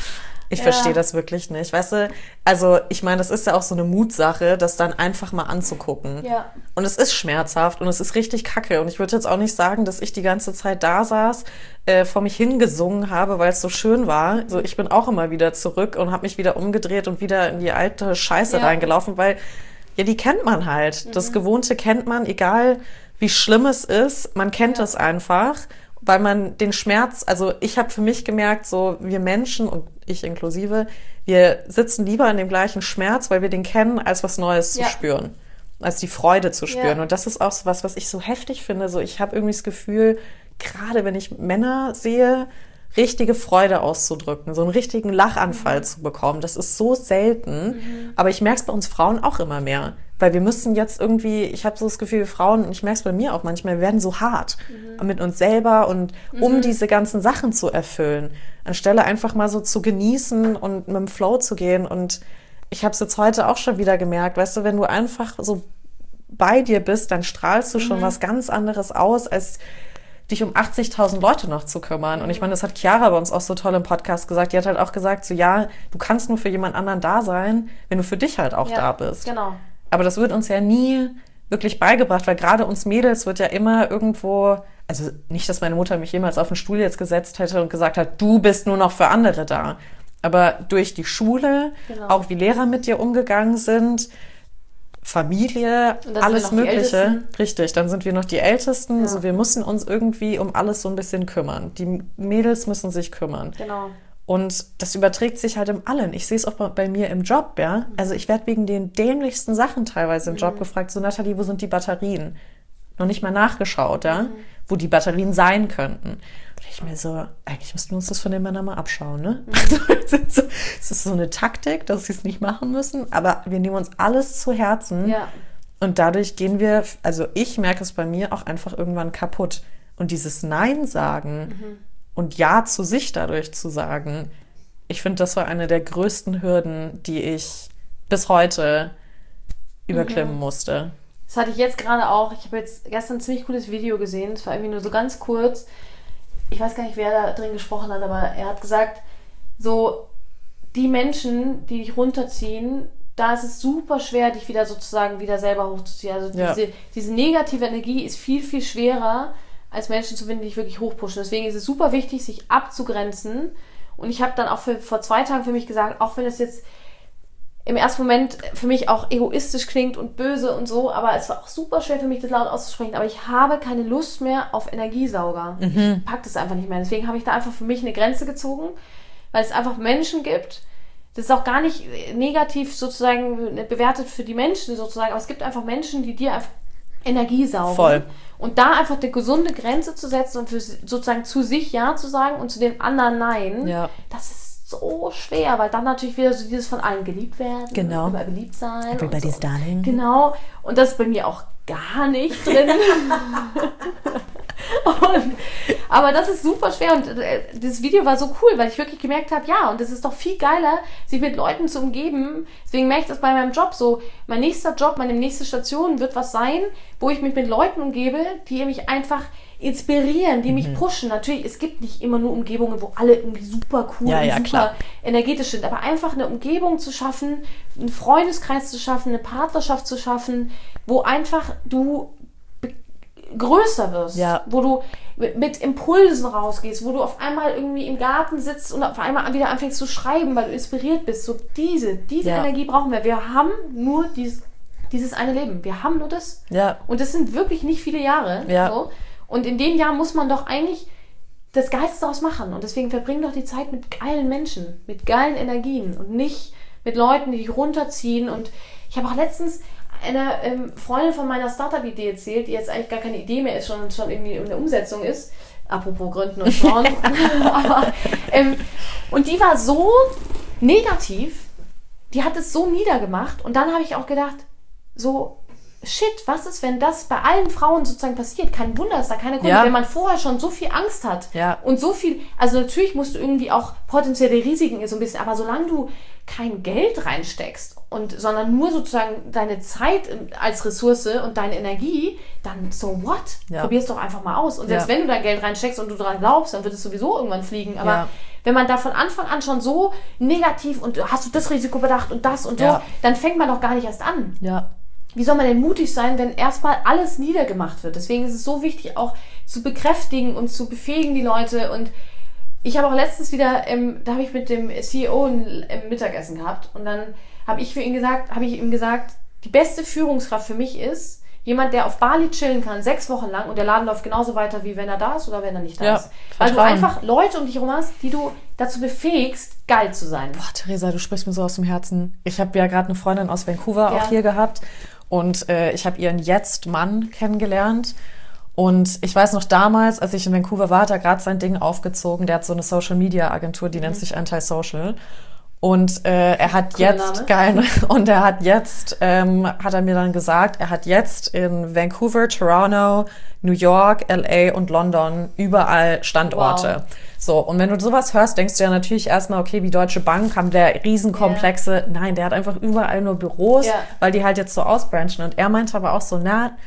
Ich verstehe das wirklich nicht. Weißt du, also ich meine, das ist ja auch so eine Mutsache, das dann einfach mal anzugucken. Ja. Und es ist schmerzhaft und es ist richtig kacke. Und ich würde jetzt auch nicht sagen, dass ich die ganze Zeit da saß, vor mich hingesungen habe, weil es so schön war. So, ich bin auch immer wieder zurück und habe mich wieder umgedreht und wieder in die alte Scheiße reingelaufen, weil ja, die kennt man halt. Das Gewohnte kennt man, egal wie schlimm es ist. Man kennt es einfach, weil man den Schmerz, also ich habe für mich gemerkt, so wir Menschen und ich inklusive, wir sitzen lieber in dem gleichen Schmerz, weil wir den kennen, als was Neues zu spüren, als die Freude zu spüren. Und das ist auch so was ich so heftig finde. So, ich habe irgendwie das Gefühl, gerade wenn ich Männer sehe, richtige Freude auszudrücken, so einen richtigen Lachanfall zu bekommen. Das ist so selten. Aber ich merke es bei uns Frauen auch immer mehr. Weil wir müssen jetzt irgendwie, ich habe so das Gefühl, wir Frauen, und ich merke es bei mir auch manchmal, wir werden so hart mit uns selber und um diese ganzen Sachen zu erfüllen, anstelle einfach mal so zu genießen und mit dem Flow zu gehen. Und ich habe es jetzt heute auch schon wieder gemerkt, weißt du, wenn du einfach so bei dir bist, dann strahlst du schon was ganz anderes aus, als dich um 80.000 Leute noch zu kümmern. Und ich meine, das hat Chiara bei uns auch so toll im Podcast gesagt. Die hat halt auch gesagt, so ja, du kannst nur für jemand anderen da sein, wenn du für dich halt auch da bist. Genau. Aber das wird uns ja nie wirklich beigebracht, weil gerade uns Mädels wird ja immer irgendwo, also nicht, dass meine Mutter mich jemals auf den Stuhl jetzt gesetzt hätte und gesagt hat, du bist nur noch für andere da. Aber durch die Schule, auch wie Lehrer mit dir umgegangen sind, Familie, alles Mögliche. Richtig, dann sind wir noch die Ältesten. Ja. Also wir müssen uns irgendwie um alles so ein bisschen kümmern. Die Mädels müssen sich kümmern. Genau. Und das überträgt sich halt im Allen. Ich sehe es auch bei mir im Job, ja. Also ich werde wegen den dämlichsten Sachen teilweise im Job gefragt, so Nathalie, wo sind die Batterien? Noch nicht mal nachgeschaut, ja, wo die Batterien sein könnten. Und ich mir so, eigentlich müssten wir uns das von den Männern mal abschauen, ne? Also, es ist so eine Taktik, dass sie es nicht machen müssen, aber wir nehmen uns alles zu Herzen. Ja. Und dadurch gehen wir, also ich merke es bei mir auch einfach irgendwann kaputt. Und dieses Nein sagen und Ja zu sich dadurch zu sagen, ich finde, das war eine der größten Hürden, die ich bis heute überklimmen musste. Das hatte ich jetzt gerade auch. Ich habe jetzt gestern ein ziemlich cooles Video gesehen. Es war irgendwie nur so ganz kurz. Ich weiß gar nicht, wer da drin gesprochen hat, aber er hat gesagt, so die Menschen, die dich runterziehen, da ist es super schwer, dich wieder sozusagen wieder selber hochzuziehen. Also diese negative Energie ist viel, viel schwerer, als Menschen zu finden, die dich wirklich hochpushen. Deswegen ist es super wichtig, sich abzugrenzen. Und ich habe dann auch vor 2 Tagen für mich gesagt, auch wenn es jetzt im ersten Moment für mich auch egoistisch klingt und böse und so, aber es war auch super schwer für mich, das laut auszusprechen. Aber ich habe keine Lust mehr auf Energiesauger. Ich pack das einfach nicht mehr. Deswegen habe ich da einfach für mich eine Grenze gezogen, weil es einfach Menschen gibt. Das ist auch gar nicht negativ sozusagen bewertet für die Menschen sozusagen, aber es gibt einfach Menschen, die dir einfach Energie saugen. Voll. Und da einfach eine gesunde Grenze zu setzen und für sozusagen zu sich Ja zu sagen und zu den anderen Nein, das ist so schwer, weil dann natürlich wieder so dieses von allen geliebt werden. Genau. Überall beliebt sein. Everybody's darling. Genau. Und das ist bei mir auch gar nicht drin. Aber das ist super schwer und das Video war so cool, weil ich wirklich gemerkt habe, ja, und das ist doch viel geiler, sich mit Leuten zu umgeben. Deswegen merke ich das bei meinem Job so. Mein nächster Job, meine nächste Station wird was sein, wo ich mich mit Leuten umgebe, die mich einfach inspirieren, die mich pushen. Natürlich, es gibt nicht immer nur Umgebungen, wo alle irgendwie super cool und super energetisch sind, aber einfach eine Umgebung zu schaffen, einen Freundeskreis zu schaffen, eine Partnerschaft zu schaffen, wo einfach du größer wirst, wo du mit Impulsen rausgehst, wo du auf einmal irgendwie im Garten sitzt und auf einmal wieder anfängst zu schreiben, weil du inspiriert bist. So diese Energie brauchen wir. Wir haben nur dieses eine Leben. Wir haben nur das. Ja. Und das sind wirklich nicht viele Jahre. Ja. So. Und in den Jahren muss man doch eigentlich das Geilste daraus machen. Und deswegen verbring doch die Zeit mit geilen Menschen, mit geilen Energien und nicht mit Leuten, die dich runterziehen. Und ich habe auch letztens eine Freundin von meiner Startup-Idee erzählt, die jetzt eigentlich gar keine Idee mehr ist, schon irgendwie in der Umsetzung ist. Apropos Gründen und Frauen. Und die war so negativ, die hat es so niedergemacht. Und dann habe ich auch gedacht, so, shit, was ist, wenn das bei allen Frauen sozusagen passiert? Kein Wunder, dass da keine Kunden, wenn man vorher schon so viel Angst hat und so viel, also natürlich musst du irgendwie auch potenzielle Risiken so ein bisschen, aber solange du kein Geld reinsteckst sondern nur sozusagen deine Zeit als Ressource und deine Energie, dann so what? Probier's doch einfach mal aus. Und selbst wenn du da Geld reinsteckst und du daran glaubst, dann wird es sowieso irgendwann fliegen. Aber wenn man da von Anfang an schon so negativ und hast du das Risiko bedacht und das und so, dann fängt man doch gar nicht erst an. Ja. Wie soll man denn mutig sein, wenn erstmal alles niedergemacht wird? Deswegen ist es so wichtig, auch zu bekräftigen und zu befähigen die Leute. Und ich habe auch letztens wieder, da habe ich mit dem CEO ein Mittagessen gehabt und dann habe ich ihm gesagt, die beste Führungskraft für mich ist jemand, der auf Bali chillen kann, 6 Wochen lang und der Laden läuft genauso weiter, wie wenn er da ist oder wenn er nicht da ist. Weil du einfach Leute um dich herum hast, die du dazu befähigst, geil zu sein. Boah, Theresa, du sprichst mir so aus dem Herzen. Ich habe ja gerade eine Freundin aus Vancouver auch hier gehabt und ich habe ihren Jetzt-Mann kennengelernt. Und ich weiß noch damals, als ich in Vancouver war, hat er gerade sein Ding aufgezogen. Der hat so eine Social-Media-Agentur, die nennt sich Anti-Social. Und er hat jetzt, geil, und er hat jetzt, hat er mir dann gesagt, er hat jetzt in Vancouver, Toronto, New York, LA und London überall Standorte. Wow. So, und wenn du sowas hörst, denkst du ja natürlich erstmal, okay, wie Deutsche Bank haben der Riesenkomplexe. Nein, der hat einfach überall nur Büros, weil die halt jetzt so ausbranchen. Und er meinte aber auch so,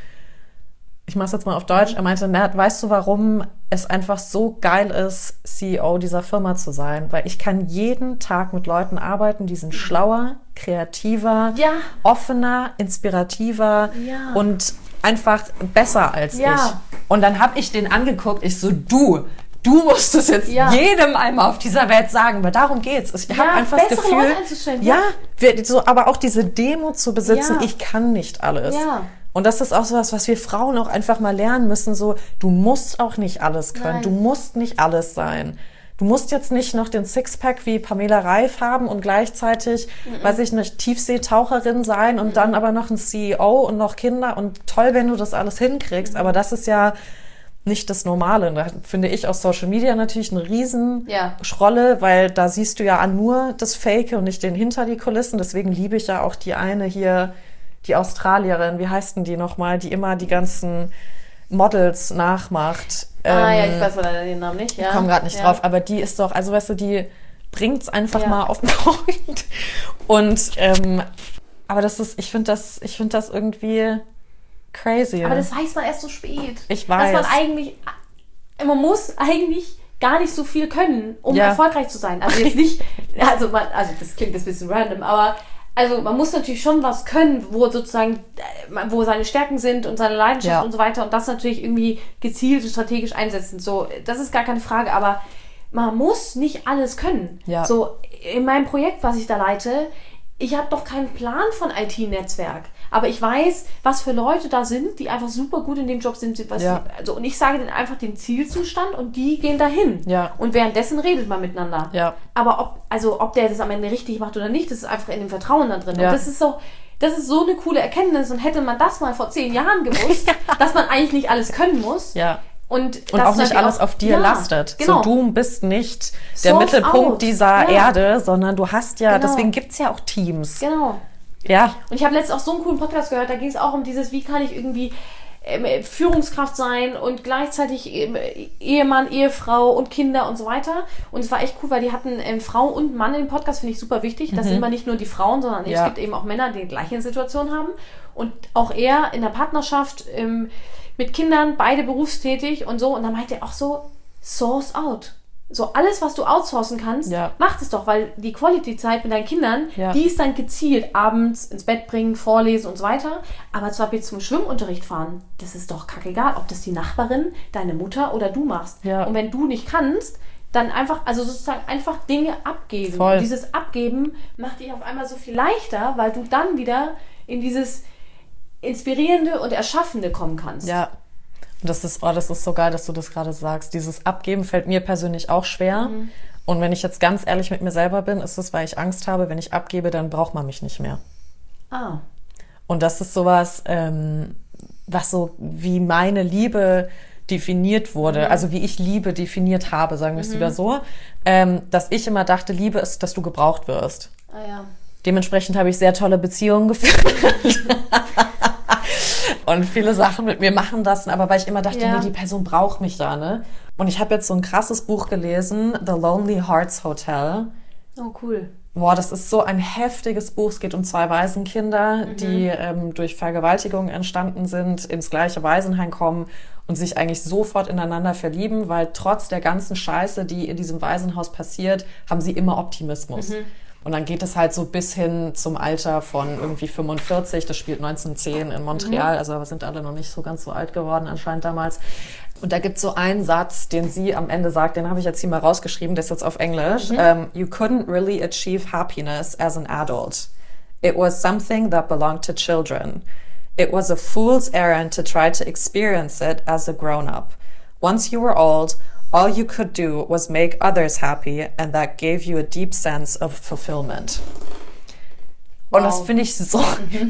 ich mach's jetzt mal auf Deutsch, er meinte, weißt du, warum es einfach so geil ist, CEO dieser Firma zu sein? Weil ich kann jeden Tag mit Leuten arbeiten, die sind schlauer, kreativer, offener, inspirativer und einfach besser als ich. Und dann habe ich den angeguckt, ich so, du musst es jetzt jedem einmal auf dieser Welt sagen, weil darum geht's. Ich habe einfach das Gefühl, aber auch diese Demut zu besitzen, ich kann nicht alles. Ja. Und das ist auch sowas, was wir Frauen auch einfach mal lernen müssen, so, du musst auch nicht alles können, du musst nicht alles sein. Du musst jetzt nicht noch den Sixpack wie Pamela Reif haben und gleichzeitig, weiß ich nicht, Tiefseetaucherin sein und dann aber noch ein CEO und noch Kinder und toll, wenn du das alles hinkriegst, aber das ist ja nicht das Normale. Da finde ich aus Social Media natürlich eine riesen Schrolle, weil da siehst du ja nur das Fake und nicht den hinter die Kulissen. Deswegen liebe ich ja auch die eine hier, die Australierin, wie heißt denn die nochmal, die immer die ganzen Models nachmacht. Ich weiß leider den Namen nicht. Ich komme gerade nicht drauf, aber die ist doch, also weißt du, die bringt's einfach mal auf den Punkt. Und aber das ist, ich finde das irgendwie crazy. Aber das weiß man erst so spät. Ich weiß. Man muss eigentlich gar nicht so viel können, um erfolgreich zu sein. Also jetzt nicht, also das klingt jetzt ein bisschen random, aber also man muss natürlich schon was können, wo sozusagen, wo seine Stärken sind und seine Leidenschaft und so weiter und das natürlich irgendwie gezielt und strategisch einsetzen. So, das ist gar keine Frage, aber man muss nicht alles können. Ja. So, in meinem Projekt, was ich da leite, ich habe doch keinen Plan von IT-Netzwerk. Aber ich weiß, was für Leute da sind, die einfach super gut in dem Job sind. Und ich sage denen einfach den Zielzustand und die gehen dahin. Ja. Und währenddessen redet man miteinander. Ja. Aber ob der das am Ende richtig macht oder nicht, das ist einfach in dem Vertrauen da drin. Ja. Und das ist so eine coole Erkenntnis. Und hätte man das mal vor 10 Jahren gewusst, dass man eigentlich nicht alles können muss. Ja. Und auch nicht alles auf dir lastet. Genau. So, du bist nicht der Mittelpunkt dieser Erde, sondern du hast deswegen gibt's ja auch Teams. Genau. Ja. Und ich habe letztens auch so einen coolen Podcast gehört, da ging es auch um dieses, wie kann ich irgendwie Führungskraft sein und gleichzeitig Ehemann, Ehefrau und Kinder und so weiter. Und es war echt cool, weil die hatten Frau und Mann im Podcast, finde ich super wichtig. Das sind immer nicht nur die Frauen, sondern es gibt eben auch Männer, die die gleiche Situation haben. Und auch er in der Partnerschaft mit Kindern, beide berufstätig und so. Und dann meinte er auch so, source out. So, alles, was du outsourcen kannst, mach es doch, weil die Quality-Zeit mit deinen Kindern, die ist dann gezielt abends ins Bett bringen, vorlesen und so weiter. Aber zwar jetzt zum Schwimmunterricht fahren, das ist doch kackegal, ob das die Nachbarin, deine Mutter oder du machst. Ja. Und wenn du nicht kannst, dann einfach, also sozusagen einfach Dinge abgeben. Voll. Und dieses Abgeben macht dich auf einmal so viel leichter, weil du dann wieder in dieses Inspirierende und Erschaffende kommen kannst. Ja. Und das ist so geil, dass du das gerade sagst. Dieses Abgeben fällt mir persönlich auch schwer. Mhm. Und wenn ich jetzt ganz ehrlich mit mir selber bin, ist es, weil ich Angst habe, wenn ich abgebe, dann braucht man mich nicht mehr. Ah. Und das ist sowas, was so wie meine Liebe definiert wurde, also wie ich Liebe definiert habe, sagen wir es lieber so, dass ich immer dachte, Liebe ist, dass du gebraucht wirst. Ah ja. Dementsprechend habe ich sehr tolle Beziehungen geführt. Und viele Sachen mit mir machen lassen, aber weil ich immer dachte, nee, die Person braucht mich da, ne? Und ich habe jetzt so ein krasses Buch gelesen, The Lonely Hearts Hotel. Oh, cool. Boah, das ist so ein heftiges Buch. Es geht um 2 Waisenkinder, die durch Vergewaltigung entstanden sind, ins gleiche Waisenheim kommen und sich eigentlich sofort ineinander verlieben, weil trotz der ganzen Scheiße, die in diesem Waisenhaus passiert, haben sie immer Optimismus. Und dann geht es halt so bis hin zum Alter von irgendwie 45. Das spielt 1910 in Montreal. Also wir sind alle noch nicht so ganz so alt geworden anscheinend damals. Und da gibt es so einen Satz, den sie am Ende sagt, den habe ich jetzt hier mal rausgeschrieben, der ist jetzt auf Englisch. You couldn't really achieve happiness as an adult. It was something that belonged to children. It was a fool's errand to try to experience it as a grown-up. Once you were old, all you could do was make others happy, and that gave you a deep sense of fulfillment. Und das finde ich so,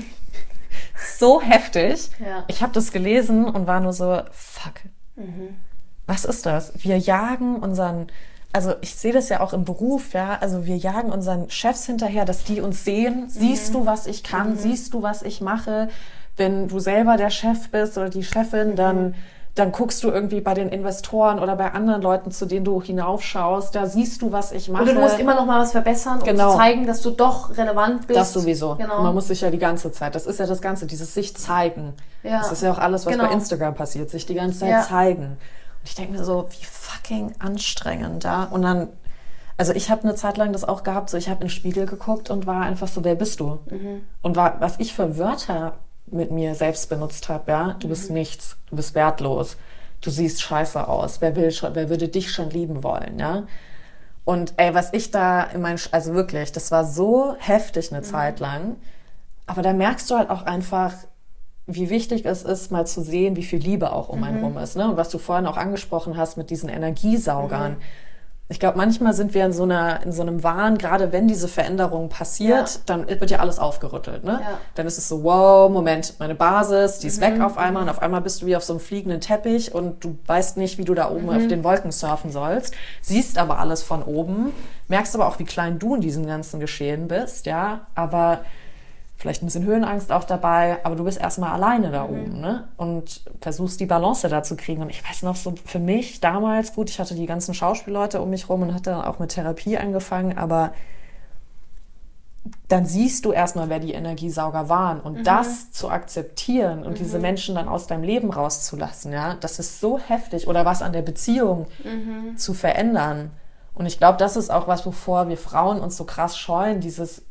so heftig. Ja. Ich habe das gelesen und war nur so, fuck, was ist das? Wir jagen unseren, also ich sehe das ja auch im Beruf, ja, also wir jagen unseren Chefs hinterher, dass die uns sehen. Siehst du, was ich kann? Siehst du, was ich mache? Wenn du selber der Chef bist oder die Chefin, dann guckst du irgendwie bei den Investoren oder bei anderen Leuten, zu denen du hinaufschaust, da siehst du, was ich mache. Und du musst immer noch mal was verbessern, um zu zeigen, dass du doch relevant bist. Das sowieso. Genau. Man muss sich ja die ganze Zeit, das ist ja das Ganze, dieses sich zeigen. Ja. Das ist ja auch alles, was bei Instagram passiert, sich die ganze Zeit zeigen. Und ich denke mir so, wie fucking anstrengend, ja. Und dann, also ich habe eine Zeit lang das auch gehabt, so ich habe in den Spiegel geguckt und war einfach so, wer bist du? Und was ich für Wörter mit mir selbst benutzt habe, ja, du bist nichts, du bist wertlos, du siehst scheiße aus, wer würde dich schon lieben wollen, ja? Und was ich da also wirklich, das war so heftig eine Zeit lang, aber da merkst du halt auch einfach, wie wichtig es ist, mal zu sehen, wie viel Liebe auch um einen rum ist, ne? Und was du vorhin auch angesprochen hast mit diesen Energiesaugern. Ich glaube, manchmal sind wir in so einem Wahn, gerade wenn diese Veränderung passiert, dann wird ja alles aufgerüttelt, ne? Ja. Dann ist es so, wow, Moment, meine Basis, die ist weg auf einmal und auf einmal bist du wie auf so einem fliegenden Teppich und du weißt nicht, wie du da oben auf den Wolken surfen sollst, siehst aber alles von oben, merkst aber auch, wie klein du in diesem ganzen Geschehen bist, ja, aber vielleicht ein bisschen Höhenangst auch dabei, aber du bist erstmal alleine da oben, ne? Und versuchst die Balance da zu kriegen. Und ich weiß noch so, für mich damals, gut, ich hatte die ganzen Schauspielleute um mich rum und hatte dann auch mit Therapie angefangen, aber dann siehst du erstmal, wer die Energiesauger waren. Und das zu akzeptieren und diese Menschen dann aus deinem Leben rauszulassen, ja, das ist so heftig. Oder was an der Beziehung zu verändern. Und ich glaube, das ist auch was, wovor wir Frauen uns so krass scheuen,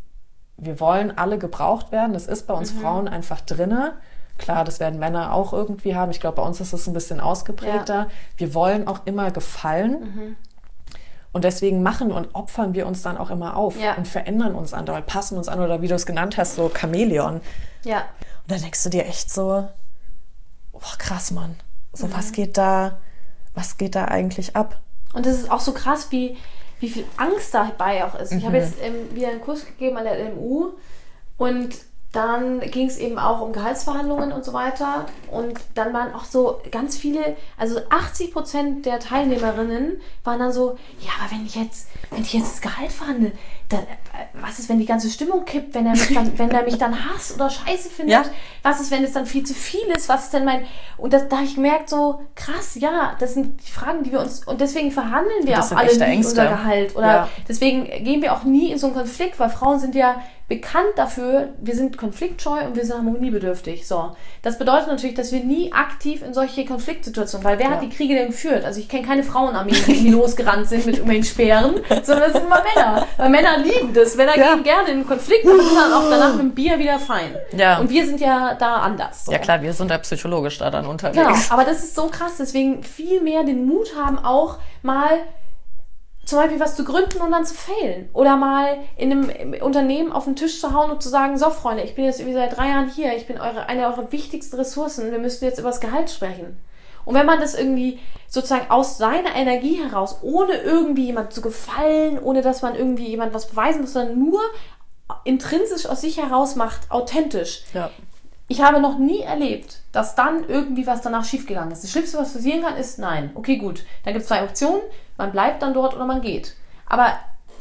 wir wollen alle gebraucht werden. Das ist bei uns Frauen einfach drinne. Klar, das werden Männer auch irgendwie haben. Ich glaube, bei uns ist es ein bisschen ausgeprägter. Ja. Wir wollen auch immer gefallen. Und deswegen machen und opfern wir uns dann auch immer auf und verändern uns andauernd, passen uns an oder wie du es genannt hast, so Chamäleon. Ja. Und dann denkst du dir echt so, oh, krass, Mann. So, was geht da eigentlich ab? Und das ist auch so krass, wie viel Angst dabei auch ist. Ich habe jetzt wieder einen Kurs gegeben an der LMU und dann ging es eben auch um Gehaltsverhandlungen und so weiter und dann waren auch so ganz viele, also 80% der Teilnehmerinnen waren dann so, ja, aber wenn ich jetzt das Gehalt verhandle, dann, was ist, wenn die ganze Stimmung kippt, wenn er mich dann hasst oder scheiße findet, was ist, wenn es dann viel zu viel ist, was ist denn und da habe ich gemerkt so, krass, ja, das sind die Fragen, die wir uns, und deswegen verhandeln wir auch alle nie unser Gehalt oder deswegen gehen wir auch nie in so einen Konflikt, weil Frauen sind ja bekannt dafür, wir sind konfliktscheu und wir sind harmoniebedürftig. So. Das bedeutet natürlich, dass wir nie aktiv in solche Konfliktsituationen, weil wer hat die Kriege denn geführt? Also ich kenne keine Frauenarmee, die losgerannt sind mit irgendwelchen Speeren, sondern das sind immer Männer. Weil Männer lieben das. Männer gehen gerne in den Konflikt und sind dann auch danach mit dem Bier wieder fein. Ja. Und wir sind ja da anders. So. Ja klar, wir sind ja psychologisch da dann unterwegs. Genau, aber das ist so krass. Deswegen viel mehr den Mut haben, auch mal zum Beispiel was zu gründen und dann zu failen. Oder mal in einem Unternehmen auf den Tisch zu hauen und zu sagen, so Freunde, ich bin jetzt irgendwie seit 3 Jahren hier, ich bin eine eurer wichtigsten Ressourcen, wir müssen jetzt über das Gehalt sprechen. Und wenn man das irgendwie sozusagen aus seiner Energie heraus, ohne irgendwie jemand zu gefallen, ohne dass man irgendwie jemand was beweisen muss, sondern nur intrinsisch aus sich heraus macht, authentisch. Ja. Ich habe noch nie erlebt, dass dann irgendwie was danach schiefgegangen ist. Das Schlimmste, was passieren kann, ist nein. Okay, gut. Dann gibt es 2 Optionen. Man bleibt dann dort oder man geht. Aber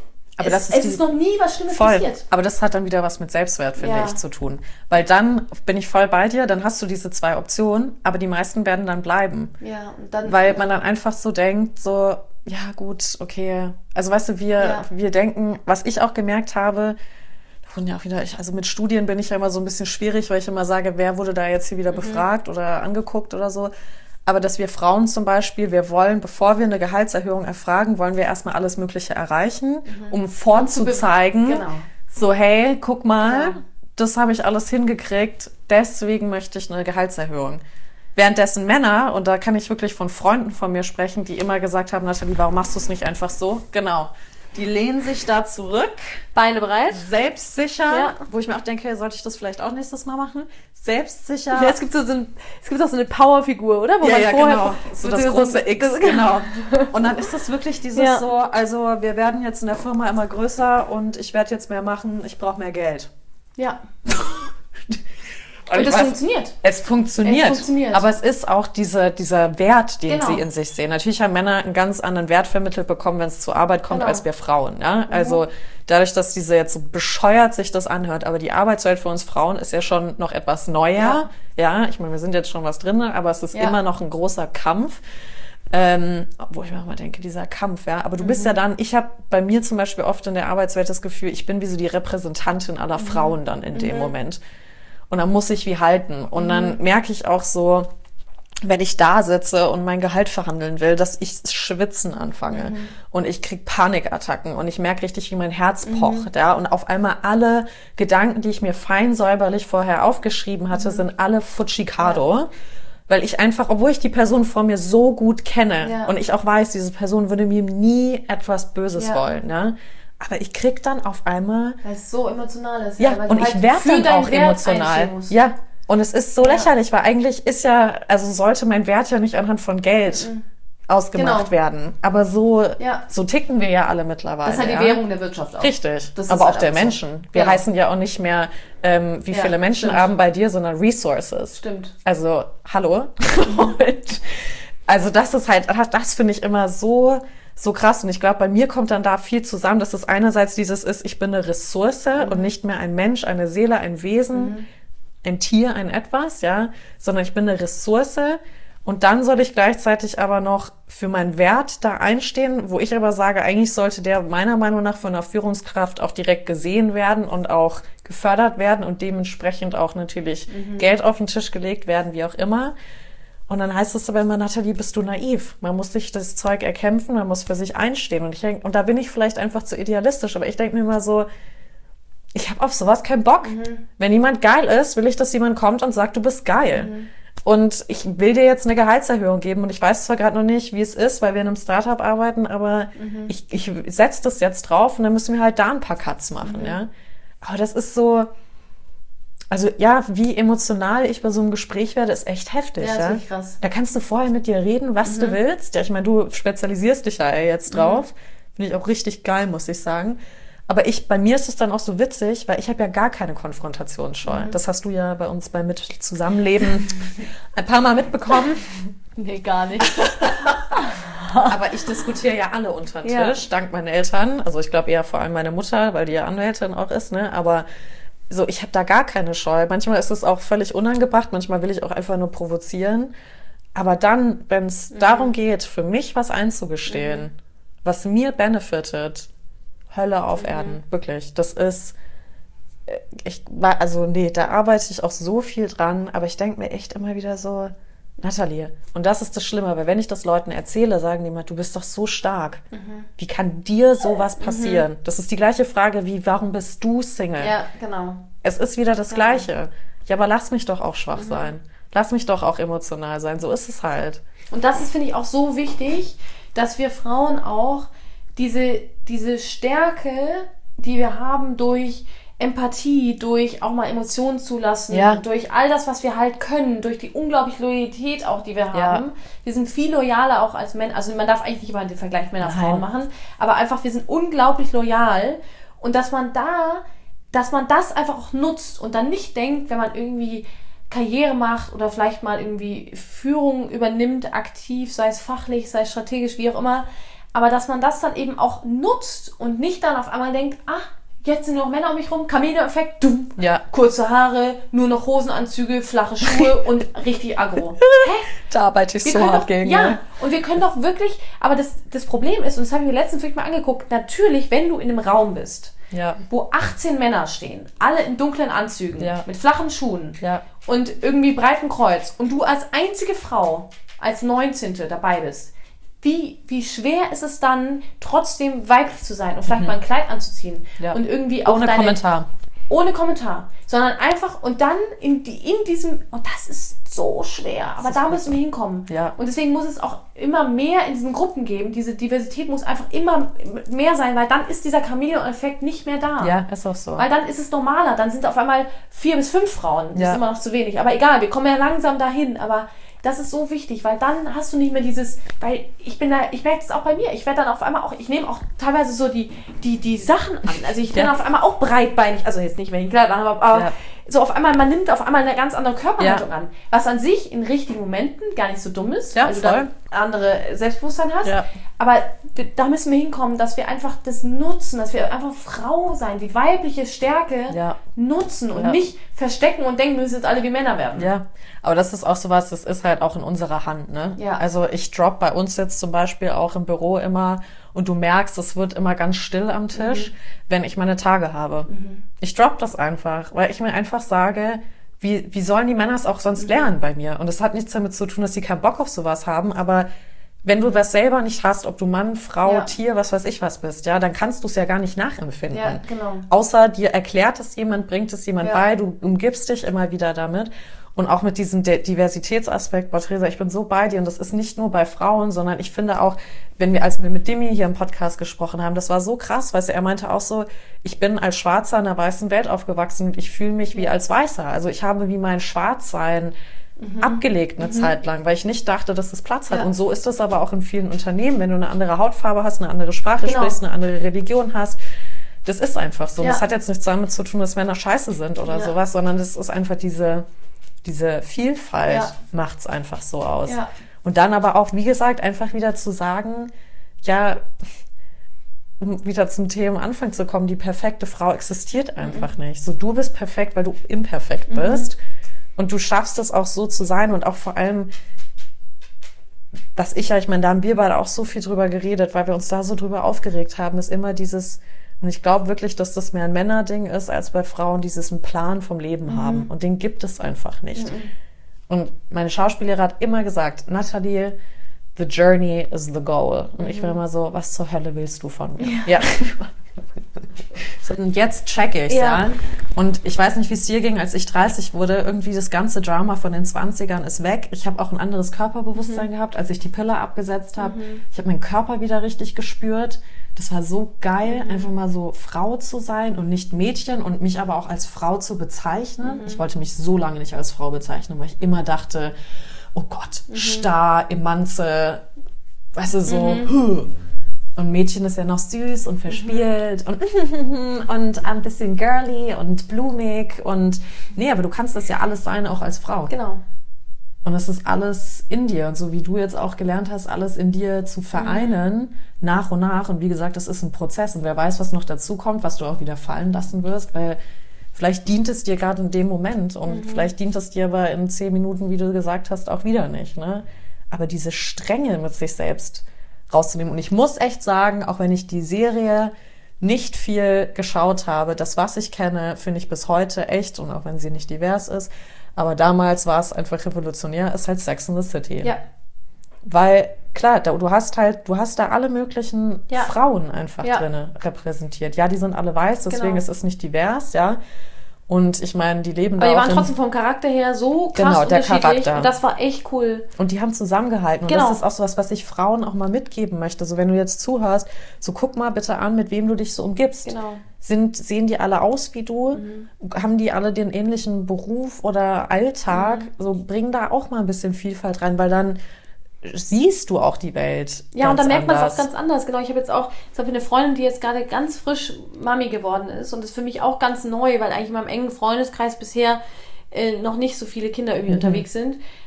es ist noch nie was Schlimmes passiert. Aber das hat dann wieder was mit Selbstwert, finde ich, zu tun. Weil dann bin ich voll bei dir, dann hast du diese 2 Optionen, aber die meisten werden dann bleiben. Ja, und dann, weil man dann einfach so denkt, so, ja gut, okay. Also weißt du, wir denken, was ich auch gemerkt habe, und ja auch wieder, also mit Studien bin ich ja immer so ein bisschen schwierig, weil ich immer sage, wer wurde da jetzt hier wieder befragt oder angeguckt oder so. Aber dass wir Frauen zum Beispiel, wir wollen, bevor wir eine Gehaltserhöhung erfragen, wollen wir erstmal alles Mögliche erreichen, um vorzuzeigen, so hey, guck mal, das habe ich alles hingekriegt, deswegen möchte ich eine Gehaltserhöhung. Währenddessen Männer, und da kann ich wirklich von Freunden von mir sprechen, die immer gesagt haben, Nathalie, warum machst du es nicht einfach so? Genau. Die lehnen sich da zurück. Beine breit. Selbstsicher. Wo ich mir auch denke, sollte ich das vielleicht auch nächstes Mal machen? Selbstsicher. Ja, es gibt auch so eine Powerfigur, oder? Wo man vorher genau. So das große X, genau. Und dann ist das wirklich dieses so, also wir werden jetzt in der Firma immer größer und ich werde jetzt mehr machen, ich brauche mehr Geld. Ja. Und das funktioniert. Es funktioniert. Aber es ist auch dieser Wert, den sie in sich sehen. Natürlich haben Männer einen ganz anderen Wert vermittelt bekommen, wenn es zur Arbeit kommt, als wir Frauen. Ja? Also dadurch, dass diese jetzt so bescheuert sich das anhört, aber die Arbeitswelt für uns Frauen ist ja schon noch etwas neuer. Ja, ich meine, wir sind jetzt schon was drin, aber es ist immer noch ein großer Kampf. Wo ich mir auch mal denke, dieser Kampf, ja. Aber du bist ja dann, ich habe bei mir zum Beispiel oft in der Arbeitswelt das Gefühl, ich bin wie so die Repräsentantin aller Frauen dann in dem Moment. Und dann muss ich wie halten. Und dann merke ich auch so, wenn ich da sitze und mein Gehalt verhandeln will, dass ich schwitzen anfange. Und ich krieg Panikattacken und ich merke richtig, wie mein Herz pocht. Ja? Und auf einmal alle Gedanken, die ich mir fein säuberlich vorher aufgeschrieben hatte, sind alle Futschikado. Ja. Weil ich einfach, obwohl ich die Person vor mir so gut kenne und ich auch weiß, diese Person würde mir nie etwas Böses wollen, ne? Aber ich krieg dann auf einmal... Weil es so emotional ist. Ja, und ich werde dann auch emotional. Ja, und es ist so lächerlich, weil eigentlich ist also sollte mein Wert ja nicht anhand von Geld ausgemacht werden. Aber so ticken wir ja alle mittlerweile. Das ist halt die Währung der Wirtschaft auch. Richtig, aber auch halt der Menschen. So. Wir heißen ja auch nicht mehr, wie viele Menschen haben bei dir, sondern Resources. Stimmt. Also, hallo. Und also das ist halt, das finde ich immer so krass. Und ich glaube, bei mir kommt dann da viel zusammen, dass es einerseits dieses ist, ich bin eine Ressource und nicht mehr ein Mensch, eine Seele, ein Wesen, ein Tier, ein Etwas, ja, sondern ich bin eine Ressource. Und dann soll ich gleichzeitig aber noch für meinen Wert da einstehen, wo ich aber sage, eigentlich sollte der meiner Meinung nach von einer Führungskraft auch direkt gesehen werden und auch gefördert werden und dementsprechend auch natürlich Geld auf den Tisch gelegt werden, wie auch immer. Und dann heißt es aber immer, Nathalie, bist du naiv. Man muss sich das Zeug erkämpfen, man muss für sich einstehen. Und da bin ich vielleicht einfach zu idealistisch, aber ich denke mir immer so, ich habe auf sowas keinen Bock. Wenn jemand geil ist, will ich, dass jemand kommt und sagt, du bist geil. Und ich will dir jetzt eine Gehaltserhöhung geben und ich weiß zwar gerade noch nicht, wie es ist, weil wir in einem Startup arbeiten, aber ich setze das jetzt drauf und dann müssen wir halt da ein paar Cuts machen, ja. Aber das ist so... Also ja, wie emotional ich bei so einem Gespräch werde, ist echt heftig. Ja, das ist krass. Da kannst du vorher mit dir reden, was du willst. Ja, ich meine, du spezialisierst dich ja jetzt drauf. Finde ich auch richtig geil, muss ich sagen. Aber bei mir ist es dann auch so witzig, weil ich habe ja gar keine Konfrontationsscheu. Das hast du ja bei uns beim Zusammenleben ein paar Mal mitbekommen. Nee, gar nicht. Aber ich diskutiere ja alle unter den Tisch, dank meinen Eltern. Also ich glaube eher vor allem meine Mutter, weil die ja Anwältin auch ist, ne? Aber so, ich habe da gar keine Scheu. Manchmal ist es auch völlig unangebracht, manchmal will ich auch einfach nur provozieren. Aber dann, wenn es darum geht, für mich was einzugestehen, was mir benefitet, Hölle auf Erden, wirklich. Das ist, da arbeite ich auch so viel dran, aber ich denke mir echt immer wieder so, Nathalie, und das ist das Schlimme, weil wenn ich das Leuten erzähle, sagen die immer, du bist doch so stark. Wie kann dir sowas passieren? Das ist die gleiche Frage wie, warum bist du Single? Ja, genau. Es ist wieder das Gleiche. Ja, aber lass mich doch auch schwach sein. Lass mich doch auch emotional sein. So ist es halt. Und das ist, finde ich, auch so wichtig, dass wir Frauen auch diese Stärke, die wir haben durch Empathie, durch auch mal Emotionen zulassen, durch all das, was wir halt können, durch die unglaubliche Loyalität auch, die wir haben. Wir sind viel loyaler auch als Männer. Also man darf eigentlich nicht immer den Vergleich Männer-Frauen machen, aber einfach, wir sind unglaublich loyal und dass man das einfach auch nutzt und dann nicht denkt, wenn man irgendwie Karriere macht oder vielleicht mal irgendwie Führung übernimmt, aktiv, sei es fachlich, sei es strategisch, wie auch immer, aber dass man das dann eben auch nutzt und nicht dann auf einmal denkt, jetzt sind noch Männer um mich rum, Camino-Effekt, dumm, kurze Haare, nur noch Hosenanzüge, flache Schuhe und richtig aggro. Hä? Da arbeite ich so hart gegen. Ja, und wir können doch wirklich, aber das Problem ist, und das habe ich mir letztens wirklich mal angeguckt, natürlich, wenn du in einem Raum bist, wo 18 Männer stehen, alle in dunklen Anzügen, mit flachen Schuhen und irgendwie breiten Kreuz und du als einzige Frau, als 19. dabei bist, wie schwer ist es dann, trotzdem weiblich zu sein und vielleicht mal ein Kleid anzuziehen und irgendwie auch ohne Kommentar, sondern einfach und dann in diesem, und das ist so schwer, aber da müssen wir hinkommen. Ja. Und deswegen muss es auch immer mehr in diesen Gruppen geben, diese Diversität muss einfach immer mehr sein, weil dann ist dieser Chamäleon-Effekt nicht mehr da. Ja, ist auch so. Weil dann ist es normaler, dann sind auf einmal 4 bis 5 Frauen, das ist immer noch zu wenig, aber egal, wir kommen ja langsam dahin, aber das ist so wichtig, weil dann hast du nicht mehr dieses, weil ich merke das auch bei mir, ich werde dann auf einmal auch, ich nehme auch teilweise so die Sachen an, also ich bin auf einmal auch breitbeinig, also jetzt nicht, wenn ich Kleid anhabe, aber so auf einmal, man nimmt auf einmal eine ganz andere Körperhaltung an, was an sich in richtigen Momenten gar nicht so dumm ist, weil du dann andere Selbstbewusstsein hast, aber da müssen wir hinkommen, dass wir einfach das nutzen, dass wir einfach Frau sein, die weibliche Stärke nutzen und nicht verstecken und denken, wir müssen jetzt alle wie Männer werden. Ja, aber das ist auch sowas, das ist halt auch in unserer Hand, ne? Ja. Also ich drop bei uns jetzt zum Beispiel auch im Büro immer und du merkst, es wird immer ganz still am Tisch, wenn ich meine Tage habe. Ich drop das einfach, weil ich mir einfach sage, wie sollen die Männer es auch sonst lernen bei mir? Und es hat nichts damit zu tun, dass sie keinen Bock auf sowas haben, aber wenn du das selber nicht hast, ob du Mann, Frau, Tier, was weiß ich was bist, dann kannst du es ja gar nicht nachempfinden. Ja, genau. Außer dir erklärt es jemand, bringt es jemand bei, du umgibst dich immer wieder damit. Und auch mit diesem Diversitätsaspekt, Theresa, ich bin so bei dir und das ist nicht nur bei Frauen, sondern ich finde auch, als wir mit Dimi hier im Podcast gesprochen haben, das war so krass, weil er meinte auch so, ich bin als Schwarzer in einer weißen Welt aufgewachsen und ich fühle mich wie als Weißer. Also ich habe wie mein Schwarzsein abgelegt eine Zeit lang, weil ich nicht dachte, dass es Platz hat. Und so ist es aber auch in vielen Unternehmen, wenn du eine andere Hautfarbe hast, eine andere Sprache sprichst, eine andere Religion hast. Das ist einfach so. Das hat jetzt nichts damit zu tun, dass Männer scheiße sind oder sowas, sondern das ist einfach diese Vielfalt macht's einfach so aus. Ja. Und dann aber auch, wie gesagt, einfach wieder zu sagen, um wieder zum Thema Anfang zu kommen, die perfekte Frau existiert einfach nicht. So, du bist perfekt, weil du imperfekt bist. Und du schaffst es auch so zu sein und auch vor allem, ich meine, da haben wir beide auch so viel drüber geredet, weil wir uns da so drüber aufgeregt haben, ist immer dieses, und ich glaube wirklich, dass das mehr ein Männerding ist, als bei Frauen, dieses einen Plan vom Leben haben. Und den gibt es einfach nicht. Und meine Schauspiellehrerin hat immer gesagt, Nathalie, the journey is the goal. Und ich bin immer so, was zur Hölle willst du von mir? Ja. So, und jetzt check ich's, Und ich weiß nicht, wie es dir ging, als ich 30 wurde. Irgendwie das ganze Drama von den 20ern ist weg. Ich habe auch ein anderes Körperbewusstsein gehabt, als ich die Pille abgesetzt habe. Ich habe meinen Körper wieder richtig gespürt. Das war so geil, einfach mal so Frau zu sein und nicht Mädchen und mich aber auch als Frau zu bezeichnen. Ich wollte mich so lange nicht als Frau bezeichnen, weil ich immer dachte, oh Gott, starr, Emanze, weißt du, so, Und Mädchen ist ja noch süß und verspielt und ein bisschen girly und blumig und aber du kannst das ja alles sein, auch als Frau. Genau. Und es ist alles in dir. Und so wie du jetzt auch gelernt hast, alles in dir zu vereinen, nach und nach. Und wie gesagt, das ist ein Prozess. Und wer weiß, was noch dazu kommt, was du auch wieder fallen lassen wirst. Weil vielleicht dient es dir gerade in dem Moment. Und vielleicht dient es dir aber in 10 Minuten, wie du gesagt hast, auch wieder nicht. Ne? Aber diese Strenge mit sich selbst rauszunehmen. Und ich muss echt sagen, auch wenn ich die Serie nicht viel geschaut habe, das, was ich kenne, finde ich bis heute echt. Und auch wenn sie nicht divers ist, aber damals war es einfach revolutionär, ist halt Sex in the City. Ja. Weil, klar, du hast da alle möglichen Frauen einfach drinne repräsentiert. Ja, die sind alle weiß, deswegen ist es nicht divers, Und ich meine, die leben aber da die waren trotzdem vom Charakter her so krass unterschiedlich. Charakter. Und das war echt cool. Und die haben zusammengehalten. Und das ist auch so was ich Frauen auch mal mitgeben möchte. So, wenn du jetzt zuhörst, so guck mal bitte an, mit wem du dich so umgibst. Genau. Sehen die alle aus wie du? Haben die alle den ähnlichen Beruf oder Alltag? So, bring da auch mal ein bisschen Vielfalt rein, weil dann siehst du auch die Welt. Ja, und dann merkt man es auch ganz anders. Genau, ich habe eine Freundin, die jetzt gerade ganz frisch Mami geworden ist und das ist für mich auch ganz neu, weil eigentlich in meinem engen Freundeskreis bisher noch nicht so viele Kinder irgendwie unterwegs sind.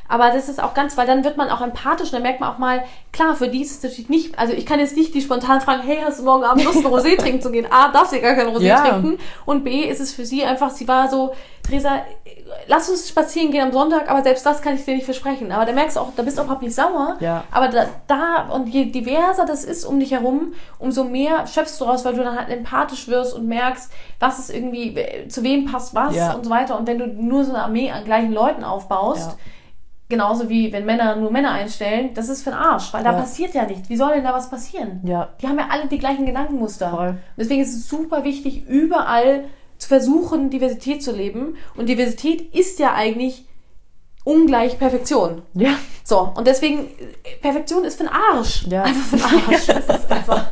Aber das ist auch ganz, weil dann wird man auch empathisch und dann merkt man auch mal, klar, für die ist es natürlich nicht, also ich kann jetzt nicht die spontan fragen, hey, hast du morgen Abend Lust, ein Rosé trinken zu gehen? A, darf sie gar kein Rosé trinken und B, ist es für sie einfach, sie war so, Theresa, lass uns spazieren gehen am Sonntag, aber selbst das kann ich dir nicht versprechen. Aber da merkst du auch, da bist du auch überhaupt nicht sauer, aber da und je diverser das ist um dich herum, umso mehr schöpfst du raus, weil du dann halt empathisch wirst und merkst, was ist irgendwie, zu wem passt was und so weiter. Und wenn du nur so eine Armee an gleichen Leuten aufbaust, genauso wie wenn Männer nur Männer einstellen, das ist für den Arsch, weil da passiert ja nichts. Wie soll denn da was passieren? Ja. Die haben ja alle die gleichen Gedankenmuster. Voll. Deswegen ist es super wichtig, überall zu versuchen, Diversität zu leben. Und Diversität ist ja eigentlich ungleich Perfektion. Ja. So, und deswegen, Perfektion ist für den Arsch. Ja. Einfach für den Arsch. Das ist einfach...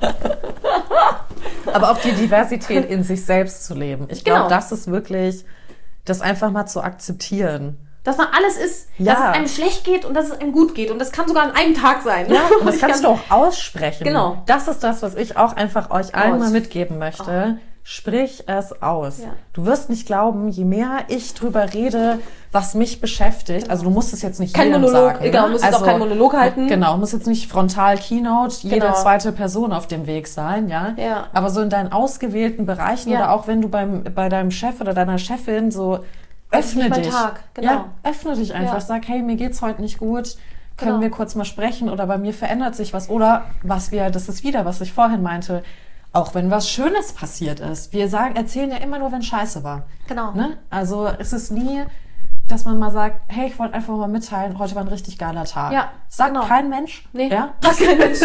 Aber auch die Diversität in sich selbst zu leben. Ich glaube, das ist wirklich, das einfach mal zu akzeptieren. Dass man alles ist, dass es einem schlecht geht und dass es einem gut geht. Und das kann sogar an einem Tag sein. Ja, und das kannst du auch aussprechen. Genau. Das ist das, was ich auch einfach euch allen mal mitgeben möchte. Sprich es aus. Ja. Du wirst nicht glauben, je mehr ich drüber rede, was mich beschäftigt, also du musst es jetzt nicht jedem sagen. Genau, du musst jetzt auch keinen Monolog halten. Genau, muss jetzt nicht frontal Keynote, jede zweite Person auf dem Weg sein, ja. Aber so in deinen ausgewählten Bereichen oder auch wenn du bei deinem Chef oder deiner Chefin so öffne dich. Ja, öffne dich einfach. Sag, hey, mir geht's heute nicht gut. Können wir kurz mal sprechen oder bei mir verändert sich was. Oder das ist wieder, was ich vorhin meinte, auch wenn was Schönes passiert ist. Wir erzählen ja immer nur, wenn Scheiße war. Genau. Ne? Also es ist nie, dass man mal sagt, hey, ich wollte einfach mal mitteilen, heute war ein richtig geiler Tag. Ja, sagt kein Mensch. Nee, kein Mensch.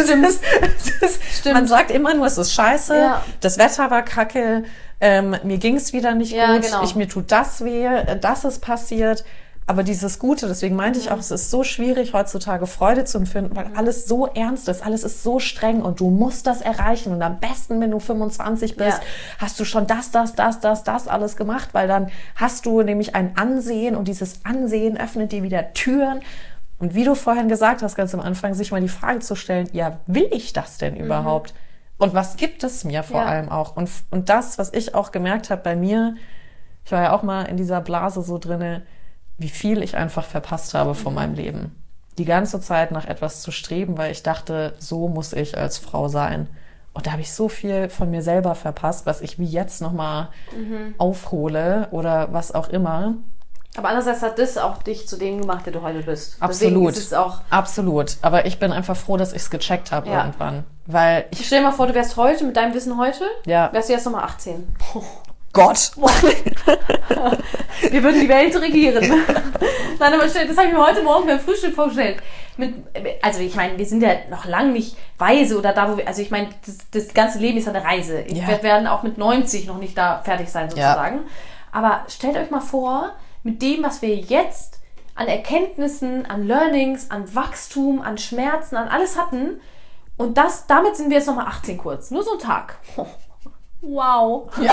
Stimmt. Man sagt immer nur, es ist scheiße, das Wetter war kacke, mir ging's wieder nicht gut, genau. Mir tut das weh, das ist passiert. Aber dieses Gute, deswegen meinte ich auch, es ist so schwierig, heutzutage Freude zu empfinden, weil alles so ernst ist, alles ist so streng und du musst das erreichen. Und am besten, wenn du 25 bist, hast du schon das alles gemacht, weil dann hast du nämlich ein Ansehen und dieses Ansehen öffnet dir wieder Türen. Und wie du vorhin gesagt hast, ganz am Anfang, sich mal die Frage zu stellen, ja, will ich das denn überhaupt? Und was gibt es mir vor allem auch? Und das, was ich auch gemerkt habe bei mir, ich war ja auch mal in dieser Blase so drinne, wie viel ich einfach verpasst habe von meinem Leben. Die ganze Zeit nach etwas zu streben, weil ich dachte, so muss ich als Frau sein. Und da habe ich so viel von mir selber verpasst, was ich wie jetzt nochmal aufhole oder was auch immer. Aber andererseits hat das auch dich zu dem gemacht, der du heute bist. Absolut. Ist es auch absolut. Aber ich bin einfach froh, dass ich es gecheckt habe irgendwann. Weil ich stell dir mal vor, du wärst heute, mit deinem Wissen heute, wärst du jetzt nochmal 18. Gott. Wir würden die Welt regieren. Nein, aber das habe ich mir heute Morgen beim Frühstück vorgestellt. Also ich meine, wir sind ja noch lange nicht weise oder da, wo wir, also ich meine, das ganze Leben ist eine Reise. Wir werden auch mit 90 noch nicht da fertig sein sozusagen. Aber stellt euch mal vor, mit dem, was wir jetzt an Erkenntnissen, an Learnings, an Wachstum, an Schmerzen, an alles hatten und damit sind wir jetzt nochmal 18 kurz. Nur so ein Tag. Wow. Ja.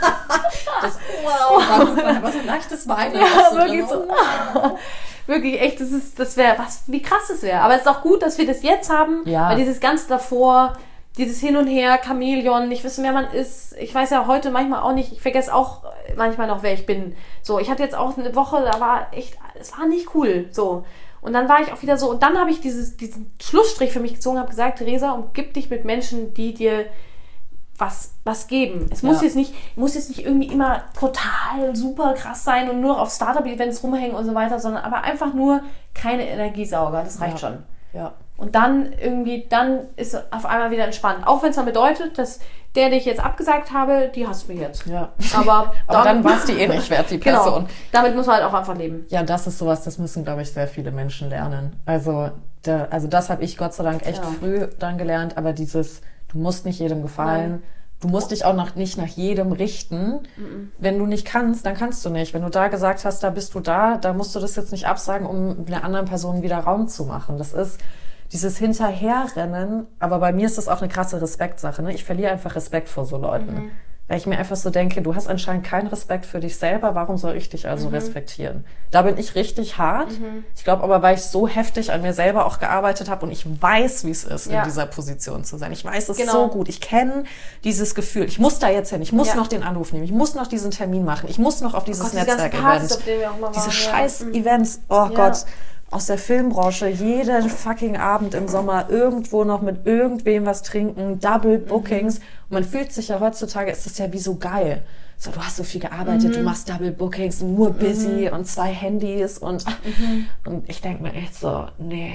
Wow. Was ein leichtes Weinen. Ja, wirklich so. Wirklich, echt, das wäre, wie krass das wäre. Aber es ist auch gut, dass wir das jetzt haben, weil dieses Ganze davor, dieses Hin und Her, Chamäleon, nicht wissen, wer man ist. Ich weiß ja heute manchmal auch nicht, ich vergesse auch manchmal noch, wer ich bin. So, ich hatte jetzt auch eine Woche, da war echt, es war nicht cool, so. Und dann war ich auch wieder so, und dann habe ich diesen Schlussstrich für mich gezogen, habe gesagt, Theresa, umgib dich mit Menschen, die dir was geben. Es muss jetzt nicht irgendwie immer total super krass sein und nur auf Startup-Events rumhängen und so weiter, sondern aber einfach nur keine Energiesauger. Das reicht schon. Ja. Und dann ist auf einmal wieder entspannt. Auch wenn es dann bedeutet, dass der ich jetzt abgesagt habe, die hasst mich jetzt. Ja. Aber dann war es die nicht wert, die Person. Genau. Damit muss man halt auch einfach leben. Ja, das ist sowas, das müssen, glaube ich, sehr viele Menschen lernen. Also das habe ich Gott sei Dank echt früh dann gelernt, aber du musst nicht jedem gefallen. Nein. Du musst dich auch nicht nach jedem richten. Wenn du nicht kannst, dann kannst du nicht. Wenn du da gesagt hast, da bist du da musst du das jetzt nicht absagen, um einer anderen Person wieder Raum zu machen. Das ist dieses Hinterherrennen. Aber bei mir ist das auch eine krasse Respektsache. Ne? Ich verliere einfach Respekt vor so Leuten. Weil ich mir einfach so denke, du hast anscheinend keinen Respekt für dich selber, warum soll ich dich also respektieren? Da bin ich richtig hart. Ich glaube aber, weil ich so heftig an mir selber auch gearbeitet habe und ich weiß, wie es ist, in dieser Position zu sein. Ich weiß es so gut. Ich kenne dieses Gefühl. Ich muss da jetzt hin. Ich muss noch den Anruf nehmen. Ich muss noch diesen Termin machen. Ich muss noch auf dieses Netzwerk-Event. Diese scheiß Events. Oh Gott. aus der Filmbranche jeden fucking Abend im Sommer irgendwo noch mit irgendwem was trinken, Double Bookings. Und man fühlt sich ja heutzutage, ist das ja wie so geil. So, du hast so viel gearbeitet, du machst Double Bookings, nur busy und 2 Handys und ich denke mir echt so, nee.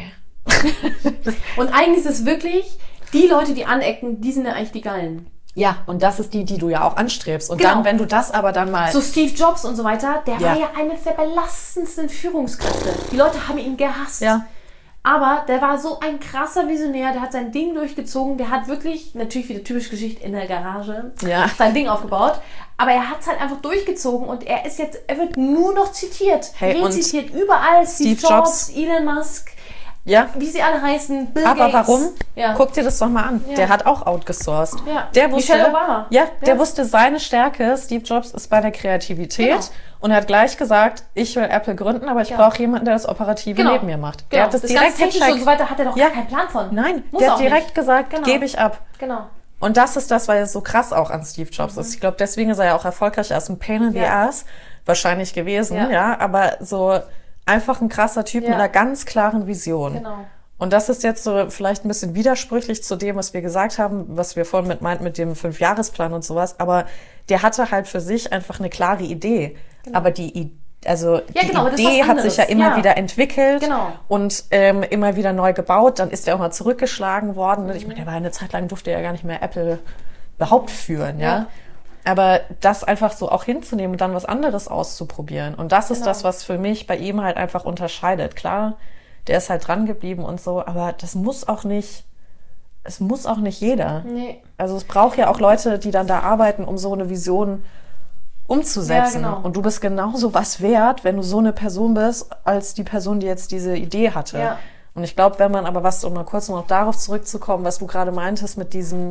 Und eigentlich ist es wirklich, die Leute, die anecken, die sind ja eigentlich die Geilen. Ja, und das ist die du ja auch anstrebst. Und dann, wenn du das aber dann mal... So Steve Jobs und so weiter, der war ja eine der belastendsten Führungskräfte. Die Leute haben ihn gehasst. Ja. Aber der war so ein krasser Visionär, der hat sein Ding durchgezogen, der hat wirklich, natürlich wieder typische Geschichte in der Garage, sein Ding aufgebaut, aber er hat es halt einfach durchgezogen und er wird nur noch zitiert, rezitiert, überall, Steve Jobs, Elon Musk, wie sie alle heißen, Bill Gates. Aber warum? Ja. Guck dir das doch mal an. Ja. Der hat auch outgesourced. Ja. Der wusste, Michelle Obama. Der wusste, seine Stärke, Steve Jobs, ist bei der Kreativität. Genau. Und er hat gleich gesagt, ich will Apple gründen, aber ich brauche jemanden, der das Operative neben mir macht. Der hat das direkt gecheckt. Und so weiter hat er doch gar keinen Plan von. Nein, der hat direkt gesagt, gebe ich ab. Genau. Und das ist das, weil es so krass auch an Steve Jobs ist. Ich glaube, deswegen ist er ja auch erfolgreich. Er ist ein Pain in the Ass wahrscheinlich gewesen, aber so einfach ein krasser Typ mit einer ganz klaren Vision. Genau. Und das ist jetzt so vielleicht ein bisschen widersprüchlich zu dem, was wir gesagt haben, was wir vorhin meinten mit dem 5-Jahresplan und sowas. Aber der hatte halt für sich einfach eine klare Idee. Genau. Aber die Idee hat sich ja immer wieder entwickelt und immer wieder neu gebaut. Dann ist er auch mal zurückgeschlagen worden. Ich meine, der war eine Zeit lang, durfte ja gar nicht mehr Apple überhaupt führen, Aber das einfach so auch hinzunehmen und dann was anderes auszuprobieren. Und das ist das, was für mich bei ihm halt einfach unterscheidet. Klar, der ist halt dran geblieben und so, aber das muss auch nicht jeder. Nee. Also es braucht ja auch Leute, die dann da arbeiten, um so eine Vision umzusetzen. Ja, genau. Und du bist genauso was wert, wenn du so eine Person bist, als die Person, die jetzt diese Idee hatte. Ja. Und ich glaube, wenn man aber um mal kurz noch darauf zurückzukommen, was du gerade meintest mit diesem...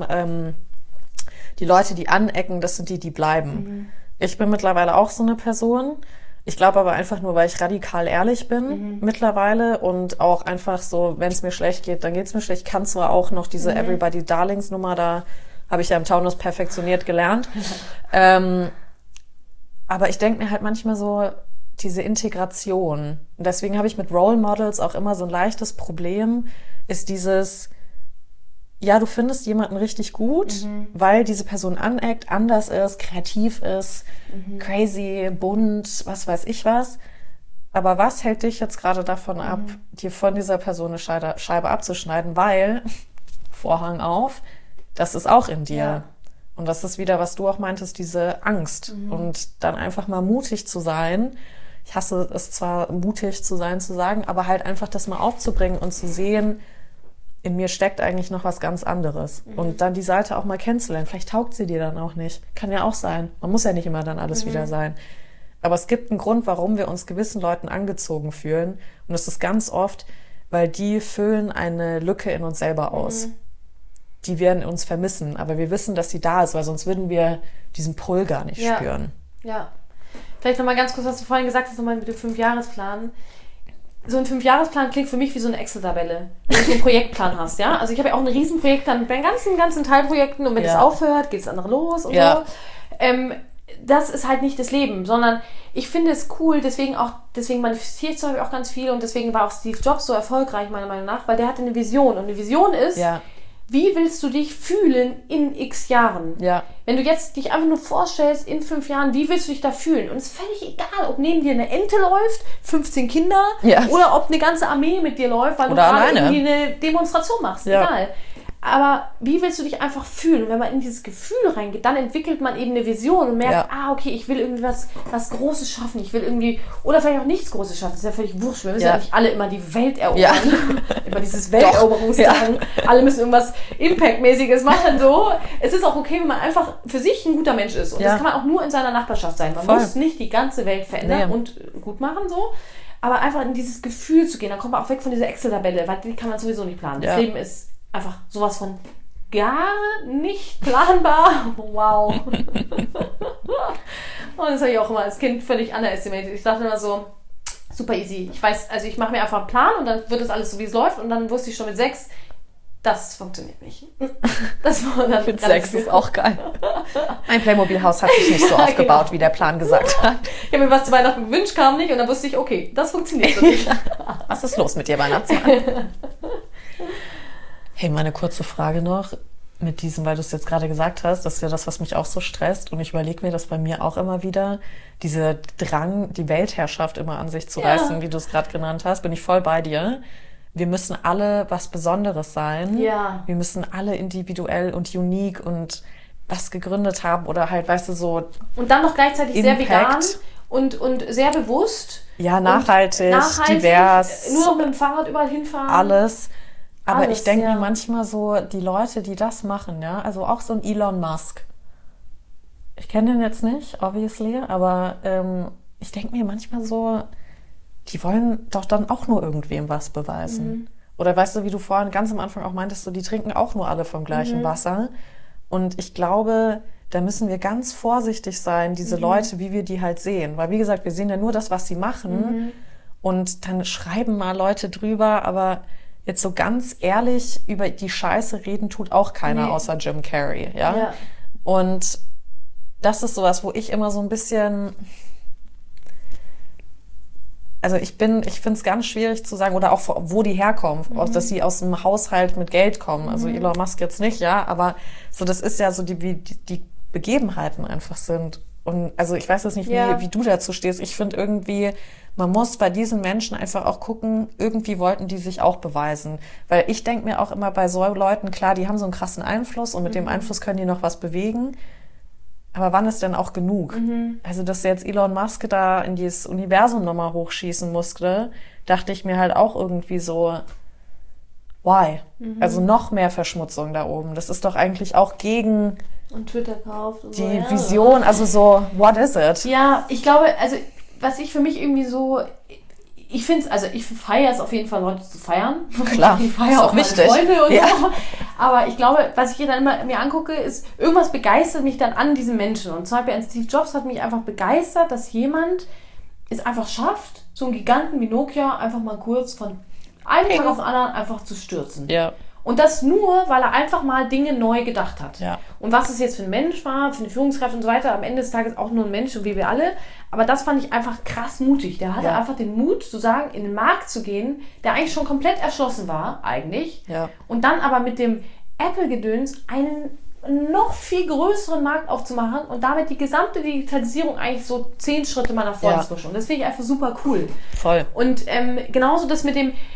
die Leute, die anecken, das sind die bleiben. Ich bin mittlerweile auch so eine Person. Ich glaube aber einfach nur, weil ich radikal ehrlich bin mittlerweile und auch einfach so, wenn es mir schlecht geht, dann geht es mir schlecht. Ich kann zwar auch noch diese Everybody Darlings Nummer, da habe ich ja im Taunus perfektioniert gelernt. Aber ich denke mir halt manchmal so, diese Integration. Und deswegen habe ich mit Role Models auch immer so ein leichtes Problem, ist dieses... Ja, du findest jemanden richtig gut, weil diese Person aneckt, anders ist, kreativ ist, crazy, bunt, was weiß ich was. Aber was hält dich jetzt gerade davon ab, dir von dieser Person eine Scheibe abzuschneiden? Weil, Vorhang auf, das ist auch in dir. Ja. Und das ist wieder, was du auch meintest, diese Angst. Und dann einfach mal mutig zu sein. Ich hasse es zwar, mutig zu sein, zu sagen, aber halt einfach das mal aufzubringen und zu sehen, in mir steckt eigentlich noch was ganz anderes. Und dann die Seite auch mal kennenzulernen. Vielleicht taugt sie dir dann auch nicht. Kann ja auch sein. Man muss ja nicht immer dann alles wieder sein. Aber es gibt einen Grund, warum wir uns gewissen Leuten angezogen fühlen. Und das ist ganz oft, weil die füllen eine Lücke in uns selber aus. Die wir in uns vermissen. Aber wir wissen, dass sie da ist, weil sonst würden wir diesen Pull gar nicht spüren. Ja. Vielleicht nochmal ganz kurz, was du vorhin gesagt hast, nochmal mit dem 5-Jahresplan. So ein 5-Jahresplan klingt für mich wie so eine Excel-Tabelle, wenn du so einen Projektplan hast, ja? Also ich habe ja auch einen riesen Projektplan mit meinen ganzen Teilprojekten und wenn es aufhört, geht es andere los und so. Das ist halt nicht das Leben, sondern ich finde es cool, deswegen manifestiere ich zum Beispiel auch ganz viel und deswegen war auch Steve Jobs so erfolgreich, meiner Meinung nach, weil der hatte eine Vision und eine Vision ist, wie willst du dich fühlen in x Jahren? Ja. Wenn du jetzt dich einfach nur vorstellst, in 5 Jahren, wie willst du dich da fühlen? Und es ist völlig egal, ob neben dir eine Ente läuft, 15 Kinder, oder ob eine ganze Armee mit dir läuft, weil du gerade irgendwie eine Demonstration machst. Egal. Aber wie willst du dich einfach fühlen? Und wenn man in dieses Gefühl reingeht, dann entwickelt man eben eine Vision und merkt, okay, ich will irgendwie was Großes schaffen. Ich will irgendwie, oder vielleicht auch nichts Großes schaffen. Das ist ja völlig wurscht. Wir müssen ja nicht alle immer die Welt erobern. Immer dieses Welteroberungsdrang. Alle müssen irgendwas Impact-mäßiges machen. So. Es ist auch okay, wenn man einfach für sich ein guter Mensch ist. Und das kann man auch nur in seiner Nachbarschaft sein. Man muss nicht die ganze Welt verändern und gut machen. So. Aber einfach in dieses Gefühl zu gehen, dann kommt man auch weg von dieser Excel-Tabelle, weil die kann man sowieso nicht planen. Das Leben ist einfach sowas von gar nicht planbar. Wow. Und das habe ich auch immer als Kind völlig underestimated. Ich dachte immer so, super easy. Ich weiß, also ich mache mir einfach einen Plan und dann wird das alles so, wie es läuft. Und dann wusste ich schon mit 6, Das funktioniert nicht. Das war dann mit Sex ist auch geil. Ein Playmobil-Haus hat sich nicht so aufgebaut, genau, wie der Plan gesagt hat. Ich habe mir was zu Weihnachten gewünscht, kam nicht und dann wusste ich, okay, das funktioniert so nicht. Was ist los mit dir, Weihnachtsmann? Hey, mal eine kurze Frage noch mit diesem, weil du es jetzt gerade gesagt hast, das ist ja das, was mich auch so stresst und ich überlege mir das bei mir auch immer wieder, dieser Drang, die Weltherrschaft immer an sich zu reißen, wie du es gerade genannt hast, bin ich voll bei dir. Wir müssen alle was Besonderes sein. Ja. Wir müssen alle individuell und unique und was gegründet haben oder halt, weißt du, so und dann noch gleichzeitig Impact. Sehr vegan und sehr bewusst. Ja, nachhaltig, divers. Nur noch mit dem Fahrrad überall hinfahren. Alles. Aber ich denke mir manchmal so, die Leute, die das machen, ja, also auch so ein Elon Musk. Ich kenne den jetzt nicht, obviously, aber ich denke mir manchmal so, die wollen doch dann auch nur irgendwem was beweisen. Mhm. Oder weißt du, wie du vorhin ganz am Anfang auch meintest, so, die trinken auch nur alle vom gleichen Wasser. Und ich glaube, da müssen wir ganz vorsichtig sein, diese Leute, wie wir die halt sehen. Weil wie gesagt, wir sehen ja nur das, was sie machen. Und dann schreiben mal Leute drüber, aber jetzt so ganz ehrlich über die Scheiße reden tut auch keiner außer Jim Carrey. Ja? Und das ist sowas, wo ich immer so ein bisschen... Also ich finde es ganz schwierig zu sagen, oder auch wo die herkommen, dass sie aus einem Haushalt mit Geld kommen. Also Elon Musk jetzt nicht, ja, aber so das ist ja so, wie die Begebenheiten einfach sind. Und also ich weiß jetzt nicht, wie du dazu stehst. Ich finde irgendwie, man muss bei diesen Menschen einfach auch gucken, irgendwie wollten die sich auch beweisen. Weil ich denke mir auch immer bei so Leuten, klar, die haben so einen krassen Einfluss und mit dem Einfluss können die noch was bewegen. Aber wann ist denn auch genug? Also, dass jetzt Elon Musk da in dieses Universum nochmal hochschießen musste, dachte ich mir halt auch irgendwie so, why? Also noch mehr Verschmutzung da oben. Das ist doch eigentlich auch gegen und Twitter kauft und die Vision. Also so, what is it? Ja, ich glaube, also was ich für mich irgendwie so... Ich feiere es auf jeden Fall, Leute zu feiern. Klar, ich feiere auch meine Freunde und so. Aber ich glaube, was ich hier dann immer mir angucke, ist, irgendwas begeistert mich dann an diesen Menschen. Und zum Beispiel an Steve Jobs hat mich einfach begeistert, dass jemand es einfach schafft, so einen Giganten wie Nokia einfach mal kurz von einem Tag auf den anderen einfach zu stürzen. Ja. Und das nur, weil er einfach mal Dinge neu gedacht hat. Ja. Und was es jetzt für ein Mensch war, für eine Führungskraft und so weiter, am Ende des Tages auch nur ein Mensch, wie wir alle. Aber das fand ich einfach krass mutig. Der hatte einfach den Mut, zu sagen, in den Markt zu gehen, der eigentlich schon komplett erschlossen war, eigentlich. Ja. Und dann aber mit dem Apple-Gedöns einen noch viel größeren Markt aufzumachen und damit die gesamte Digitalisierung eigentlich so 10 Schritte mal nach vorne zu pushen. Und das finde ich einfach super cool. Voll. Und genauso das mit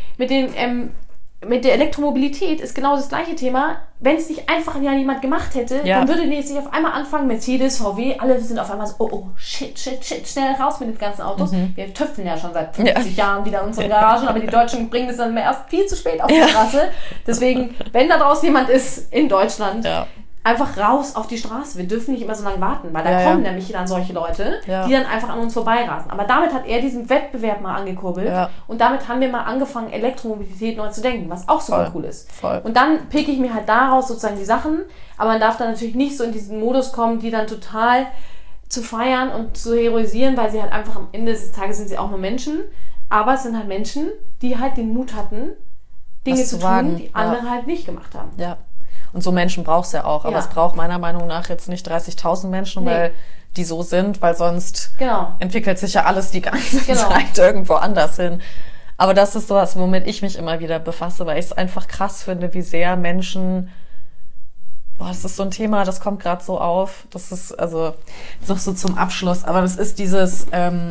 der Elektromobilität ist genau das gleiche Thema. Wenn es nicht einfach ja jemand gemacht hätte, dann würde jetzt nicht auf einmal anfangen, Mercedes, VW, alle sind auf einmal so, oh, shit, schnell raus mit den ganzen Autos. Wir tüfteln ja schon seit 50 Jahren wieder in unseren Garagen, aber die Deutschen bringen das dann erst viel zu spät auf die Straße. Deswegen, wenn da draußen jemand ist in Deutschland, einfach raus auf die Straße. Wir dürfen nicht immer so lange warten, weil da kommen nämlich dann solche Leute, die dann einfach an uns vorbeirasen. Aber damit hat er diesen Wettbewerb mal angekurbelt und damit haben wir mal angefangen, Elektromobilität neu zu denken, was auch super cool ist. Voll. Und dann pick ich mir halt daraus sozusagen die Sachen, aber man darf dann natürlich nicht so in diesen Modus kommen, die dann total zu feiern und zu heroisieren, weil sie halt einfach am Ende des Tages sind sie auch nur Menschen, aber es sind halt Menschen, die halt den Mut hatten, Dinge zu tun, die andere halt nicht gemacht haben. Ja. Und so Menschen braucht es ja auch. Aber es braucht meiner Meinung nach jetzt nicht 30.000 Menschen, weil die so sind, weil sonst entwickelt sich ja alles die ganze Zeit irgendwo anders hin. Aber das ist sowas, womit ich mich immer wieder befasse, weil ich es einfach krass finde, wie sehr Menschen... das ist so ein Thema, das kommt gerade so auf. Das ist also noch so zum Abschluss. Aber das ist dieses,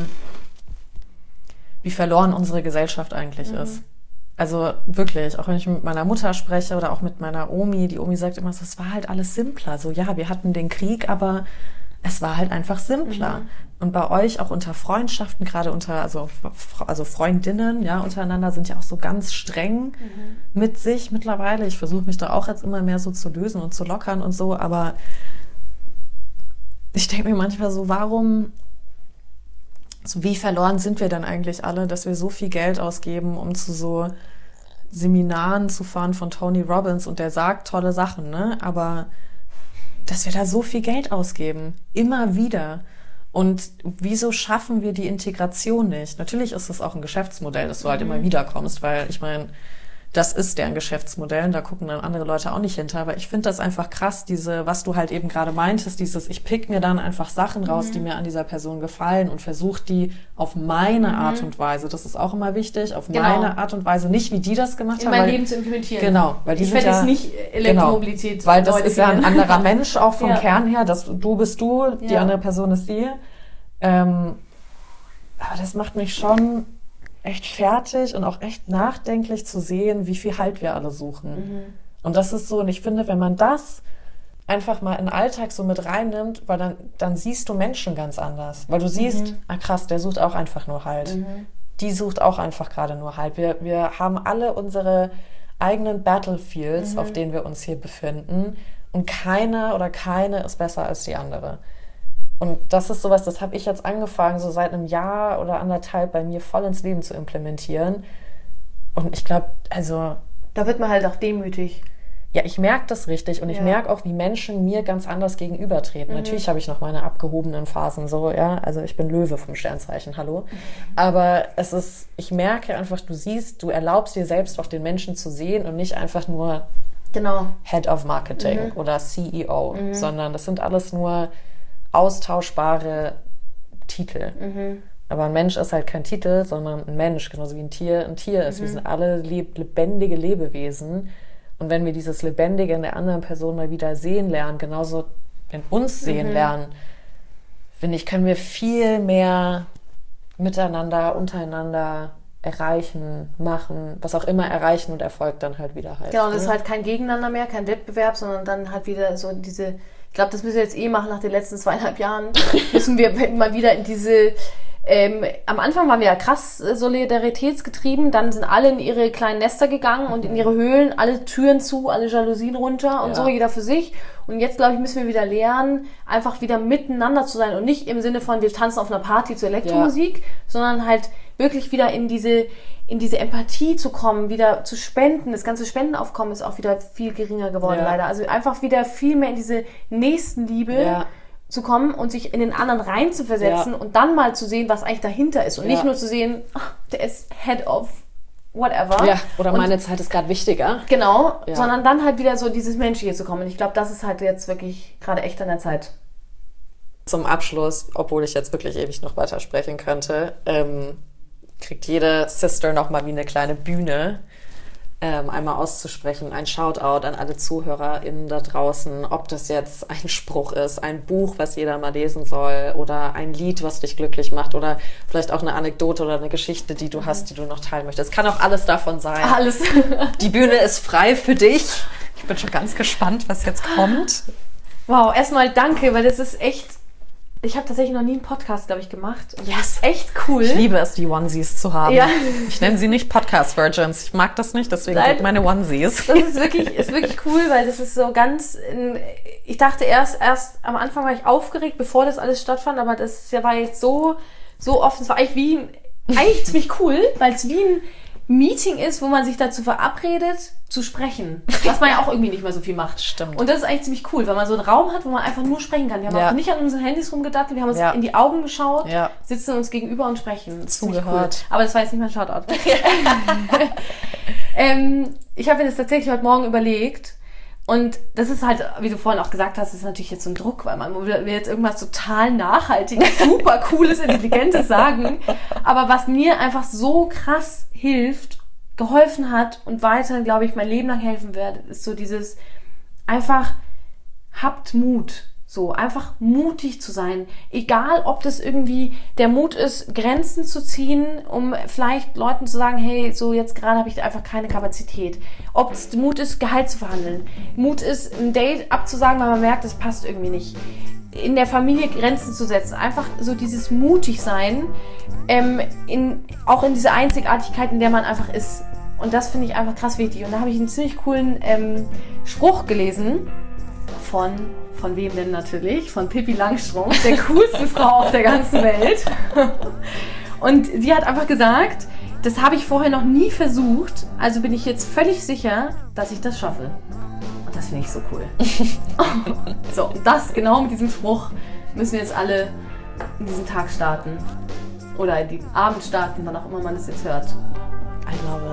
wie verloren unsere Gesellschaft eigentlich ist. Also wirklich, auch wenn ich mit meiner Mutter spreche oder auch mit meiner Omi, die Omi sagt immer so, es war halt alles simpler. So, ja, wir hatten den Krieg, aber es war halt einfach simpler. Und bei euch auch unter Freundschaften, gerade unter, also Freundinnen, ja, untereinander sind ja auch so ganz streng mit sich mittlerweile. Ich versuche mich da auch jetzt immer mehr so zu lösen und zu lockern und so, aber ich denke mir manchmal so, wie verloren sind wir denn eigentlich alle, dass wir so viel Geld ausgeben, um zu so Seminaren zu fahren von Tony Robbins und der sagt tolle Sachen, ne? Aber dass wir da so viel Geld ausgeben, immer wieder. Und wieso schaffen wir die Integration nicht? Natürlich ist es auch ein Geschäftsmodell, dass du halt immer wieder kommst, weil ich meine, das ist deren Geschäftsmodell und da gucken dann andere Leute auch nicht hinter. Aber ich finde das einfach krass, was du halt eben gerade meintest, ich pick mir dann einfach Sachen raus, die mir an dieser Person gefallen und versuche die auf meine Art und Weise, das ist auch immer wichtig, auf meine Art und Weise, nicht wie die das gemacht haben. In mein Leben zu implementieren. Genau. Weil die ich werde jetzt nicht Elektromobilität. Genau, weil das ist ja ein anderer Mensch, auch vom Kern her, du bist du, die andere Person ist sie. Aber das macht mich schon echt fertig und auch echt nachdenklich zu sehen, wie viel Halt wir alle suchen. Und das ist so, und ich finde, wenn man das einfach mal in den Alltag so mit reinnimmt, weil dann siehst du Menschen ganz anders. Weil du siehst, krass, der sucht auch einfach nur Halt. Die sucht auch einfach gerade nur Halt. Wir haben alle unsere eigenen Battlefields, auf denen wir uns hier befinden. Und keiner oder keine ist besser als die andere. Und das ist sowas, das habe ich jetzt angefangen, so seit einem Jahr oder anderthalb bei mir voll ins Leben zu implementieren. Und ich glaube, also... Da wird man halt auch demütig. Ja, ich merke das richtig und ich merke auch, wie Menschen mir ganz anders gegenübertreten. Natürlich habe ich noch meine abgehobenen Phasen so, ja. Also ich bin Löwe vom Sternzeichen, hallo. Aber ich merke einfach, du erlaubst dir selbst auch den Menschen zu sehen und nicht einfach nur Head of Marketing oder CEO, sondern das sind alles nur austauschbare Titel. Aber ein Mensch ist halt kein Titel, sondern ein Mensch, genauso wie ein Tier ist. Wir sind alle lebendige Lebewesen. Und wenn wir dieses Lebendige in der anderen Person mal wieder sehen lernen, genauso in uns sehen lernen, finde ich, können wir viel mehr miteinander, untereinander erreichen, machen, was auch immer erreichen und Erfolg dann halt wieder heißt. Genau, und das ist halt kein Gegeneinander mehr, kein Wettbewerb, sondern dann halt wieder so diese... Ich glaube, das müssen wir jetzt machen nach den letzten 2,5 Jahren. Müssen wir mal wieder in diese... am Anfang waren wir ja krass solidaritätsgetrieben, dann sind alle in ihre kleinen Nester gegangen und in ihre Höhlen, alle Türen zu, alle Jalousien runter und so, jeder für sich. Und jetzt, glaube ich, müssen wir wieder lernen, einfach wieder miteinander zu sein und nicht im Sinne von, wir tanzen auf einer Party zur Elektromusik, sondern halt wirklich wieder in diese Empathie zu kommen, wieder zu spenden. Das ganze Spendenaufkommen ist auch wieder viel geringer geworden, leider. Also einfach wieder viel mehr in diese Nächstenliebe zu kommen und sich in den anderen rein zu versetzen und dann mal zu sehen, was eigentlich dahinter ist. Und nicht nur zu sehen, der ist Head of whatever. Ja, oder meine Zeit ist gerade wichtiger. Genau, sondern dann halt wieder so dieses Menschliche zu kommen. Und ich glaube, das ist halt jetzt wirklich gerade echt an der Zeit. Zum Abschluss, obwohl ich jetzt wirklich ewig noch weiter sprechen könnte, kriegt jede Sister nochmal wie eine kleine Bühne, einmal auszusprechen, ein Shoutout an alle ZuhörerInnen da draußen, ob das jetzt ein Spruch ist, ein Buch, was jeder mal lesen soll oder ein Lied, was dich glücklich macht oder vielleicht auch eine Anekdote oder eine Geschichte, die du hast, die du noch teilen möchtest. Kann auch alles davon sein. Alles. Die Bühne ist frei für dich. Ich bin schon ganz gespannt, was jetzt kommt. Wow, erstmal danke, weil das ist echt... Ich habe tatsächlich noch nie einen Podcast, glaube ich, gemacht. Und das ist echt cool. Ich liebe es, die Onesies zu haben. Ja. Ich nenne sie nicht Podcast-Virgins. Ich mag das nicht, deswegen sind meine Onesies. Das ist wirklich cool, weil das ist so ganz... Ich dachte erst am Anfang war ich aufgeregt, bevor das alles stattfand, aber das war jetzt so oft. Es war eigentlich ziemlich cool, weil es wie ein Meeting ist, wo man sich dazu verabredet, zu sprechen. Was man ja auch irgendwie nicht mehr so viel macht. Stimmt. Und das ist eigentlich ziemlich cool, weil man so einen Raum hat, wo man einfach nur sprechen kann. Wir haben auch nicht an unseren Handys rumgedattelt, wir haben uns in die Augen geschaut, sitzen uns gegenüber und sprechen. Das ist ziemlich cool. Aber das war jetzt nicht mein Shoutout. Ich habe mir das tatsächlich heute Morgen überlegt. Und das ist halt, wie du vorhin auch gesagt hast, ist natürlich jetzt so ein Druck, weil man will jetzt irgendwas total Nachhaltiges, super Cooles, Intelligentes sagen. Aber was mir einfach so krass geholfen hat und weiterhin, glaube ich, mein Leben lang helfen wird, ist so dieses einfach, habt Mut. So, einfach mutig zu sein. Egal, ob das irgendwie der Mut ist, Grenzen zu ziehen, um vielleicht Leuten zu sagen, hey, so jetzt gerade habe ich einfach keine Kapazität. Ob es Mut ist, Gehalt zu verhandeln. Mut ist, ein Date abzusagen, weil man merkt, das passt irgendwie nicht. In der Familie Grenzen zu setzen. Einfach so dieses mutig sein, auch in dieser Einzigartigkeit, in der man einfach ist. Und das finde ich einfach krass wichtig. Und da habe ich einen ziemlich coolen Spruch gelesen von wem denn natürlich? Von Pippi Langstrumpf, der coolsten Frau auf der ganzen Welt. Und sie hat einfach gesagt, das habe ich vorher noch nie versucht, also bin ich jetzt völlig sicher, dass ich das schaffe. Und das finde ich so cool. So, und das genau mit diesem Spruch müssen wir jetzt alle in diesen Tag starten. Oder in den Abend starten, wann auch immer man das jetzt hört. I love it.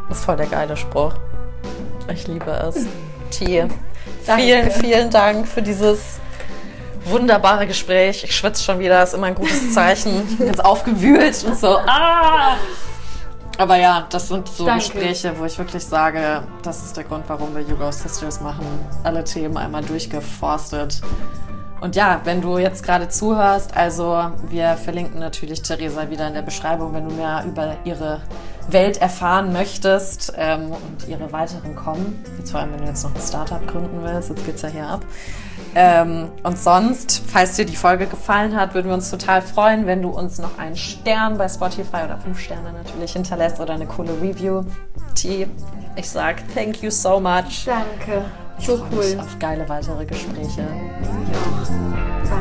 Das ist voll der geile Spruch. Ich liebe es. T. Vielen, vielen Dank für dieses wunderbare Gespräch. Ich schwitze schon wieder, ist immer ein gutes Zeichen. Ich bin jetzt aufgewühlt und so. Aber ja, das sind so Gespräche, wo ich wirklich sage, das ist der Grund, warum wir You Go Sisters machen. Alle Themen einmal durchgeforstet. Und ja, wenn du jetzt gerade zuhörst, also wir verlinken natürlich Theresa wieder in der Beschreibung, wenn du mehr über ihre Welt erfahren möchtest und ihre weiteren kommen. Jetzt vor allem, wenn du jetzt noch ein Startup gründen willst, jetzt geht's ja hier ab. Und sonst, falls dir die Folge gefallen hat, würden wir uns total freuen, wenn du uns noch einen Stern bei Spotify oder 5 Sterne natürlich hinterlässt oder eine coole Review. T, ich sag thank you so much. Danke. So cool. Auf geile weitere Gespräche. Ja.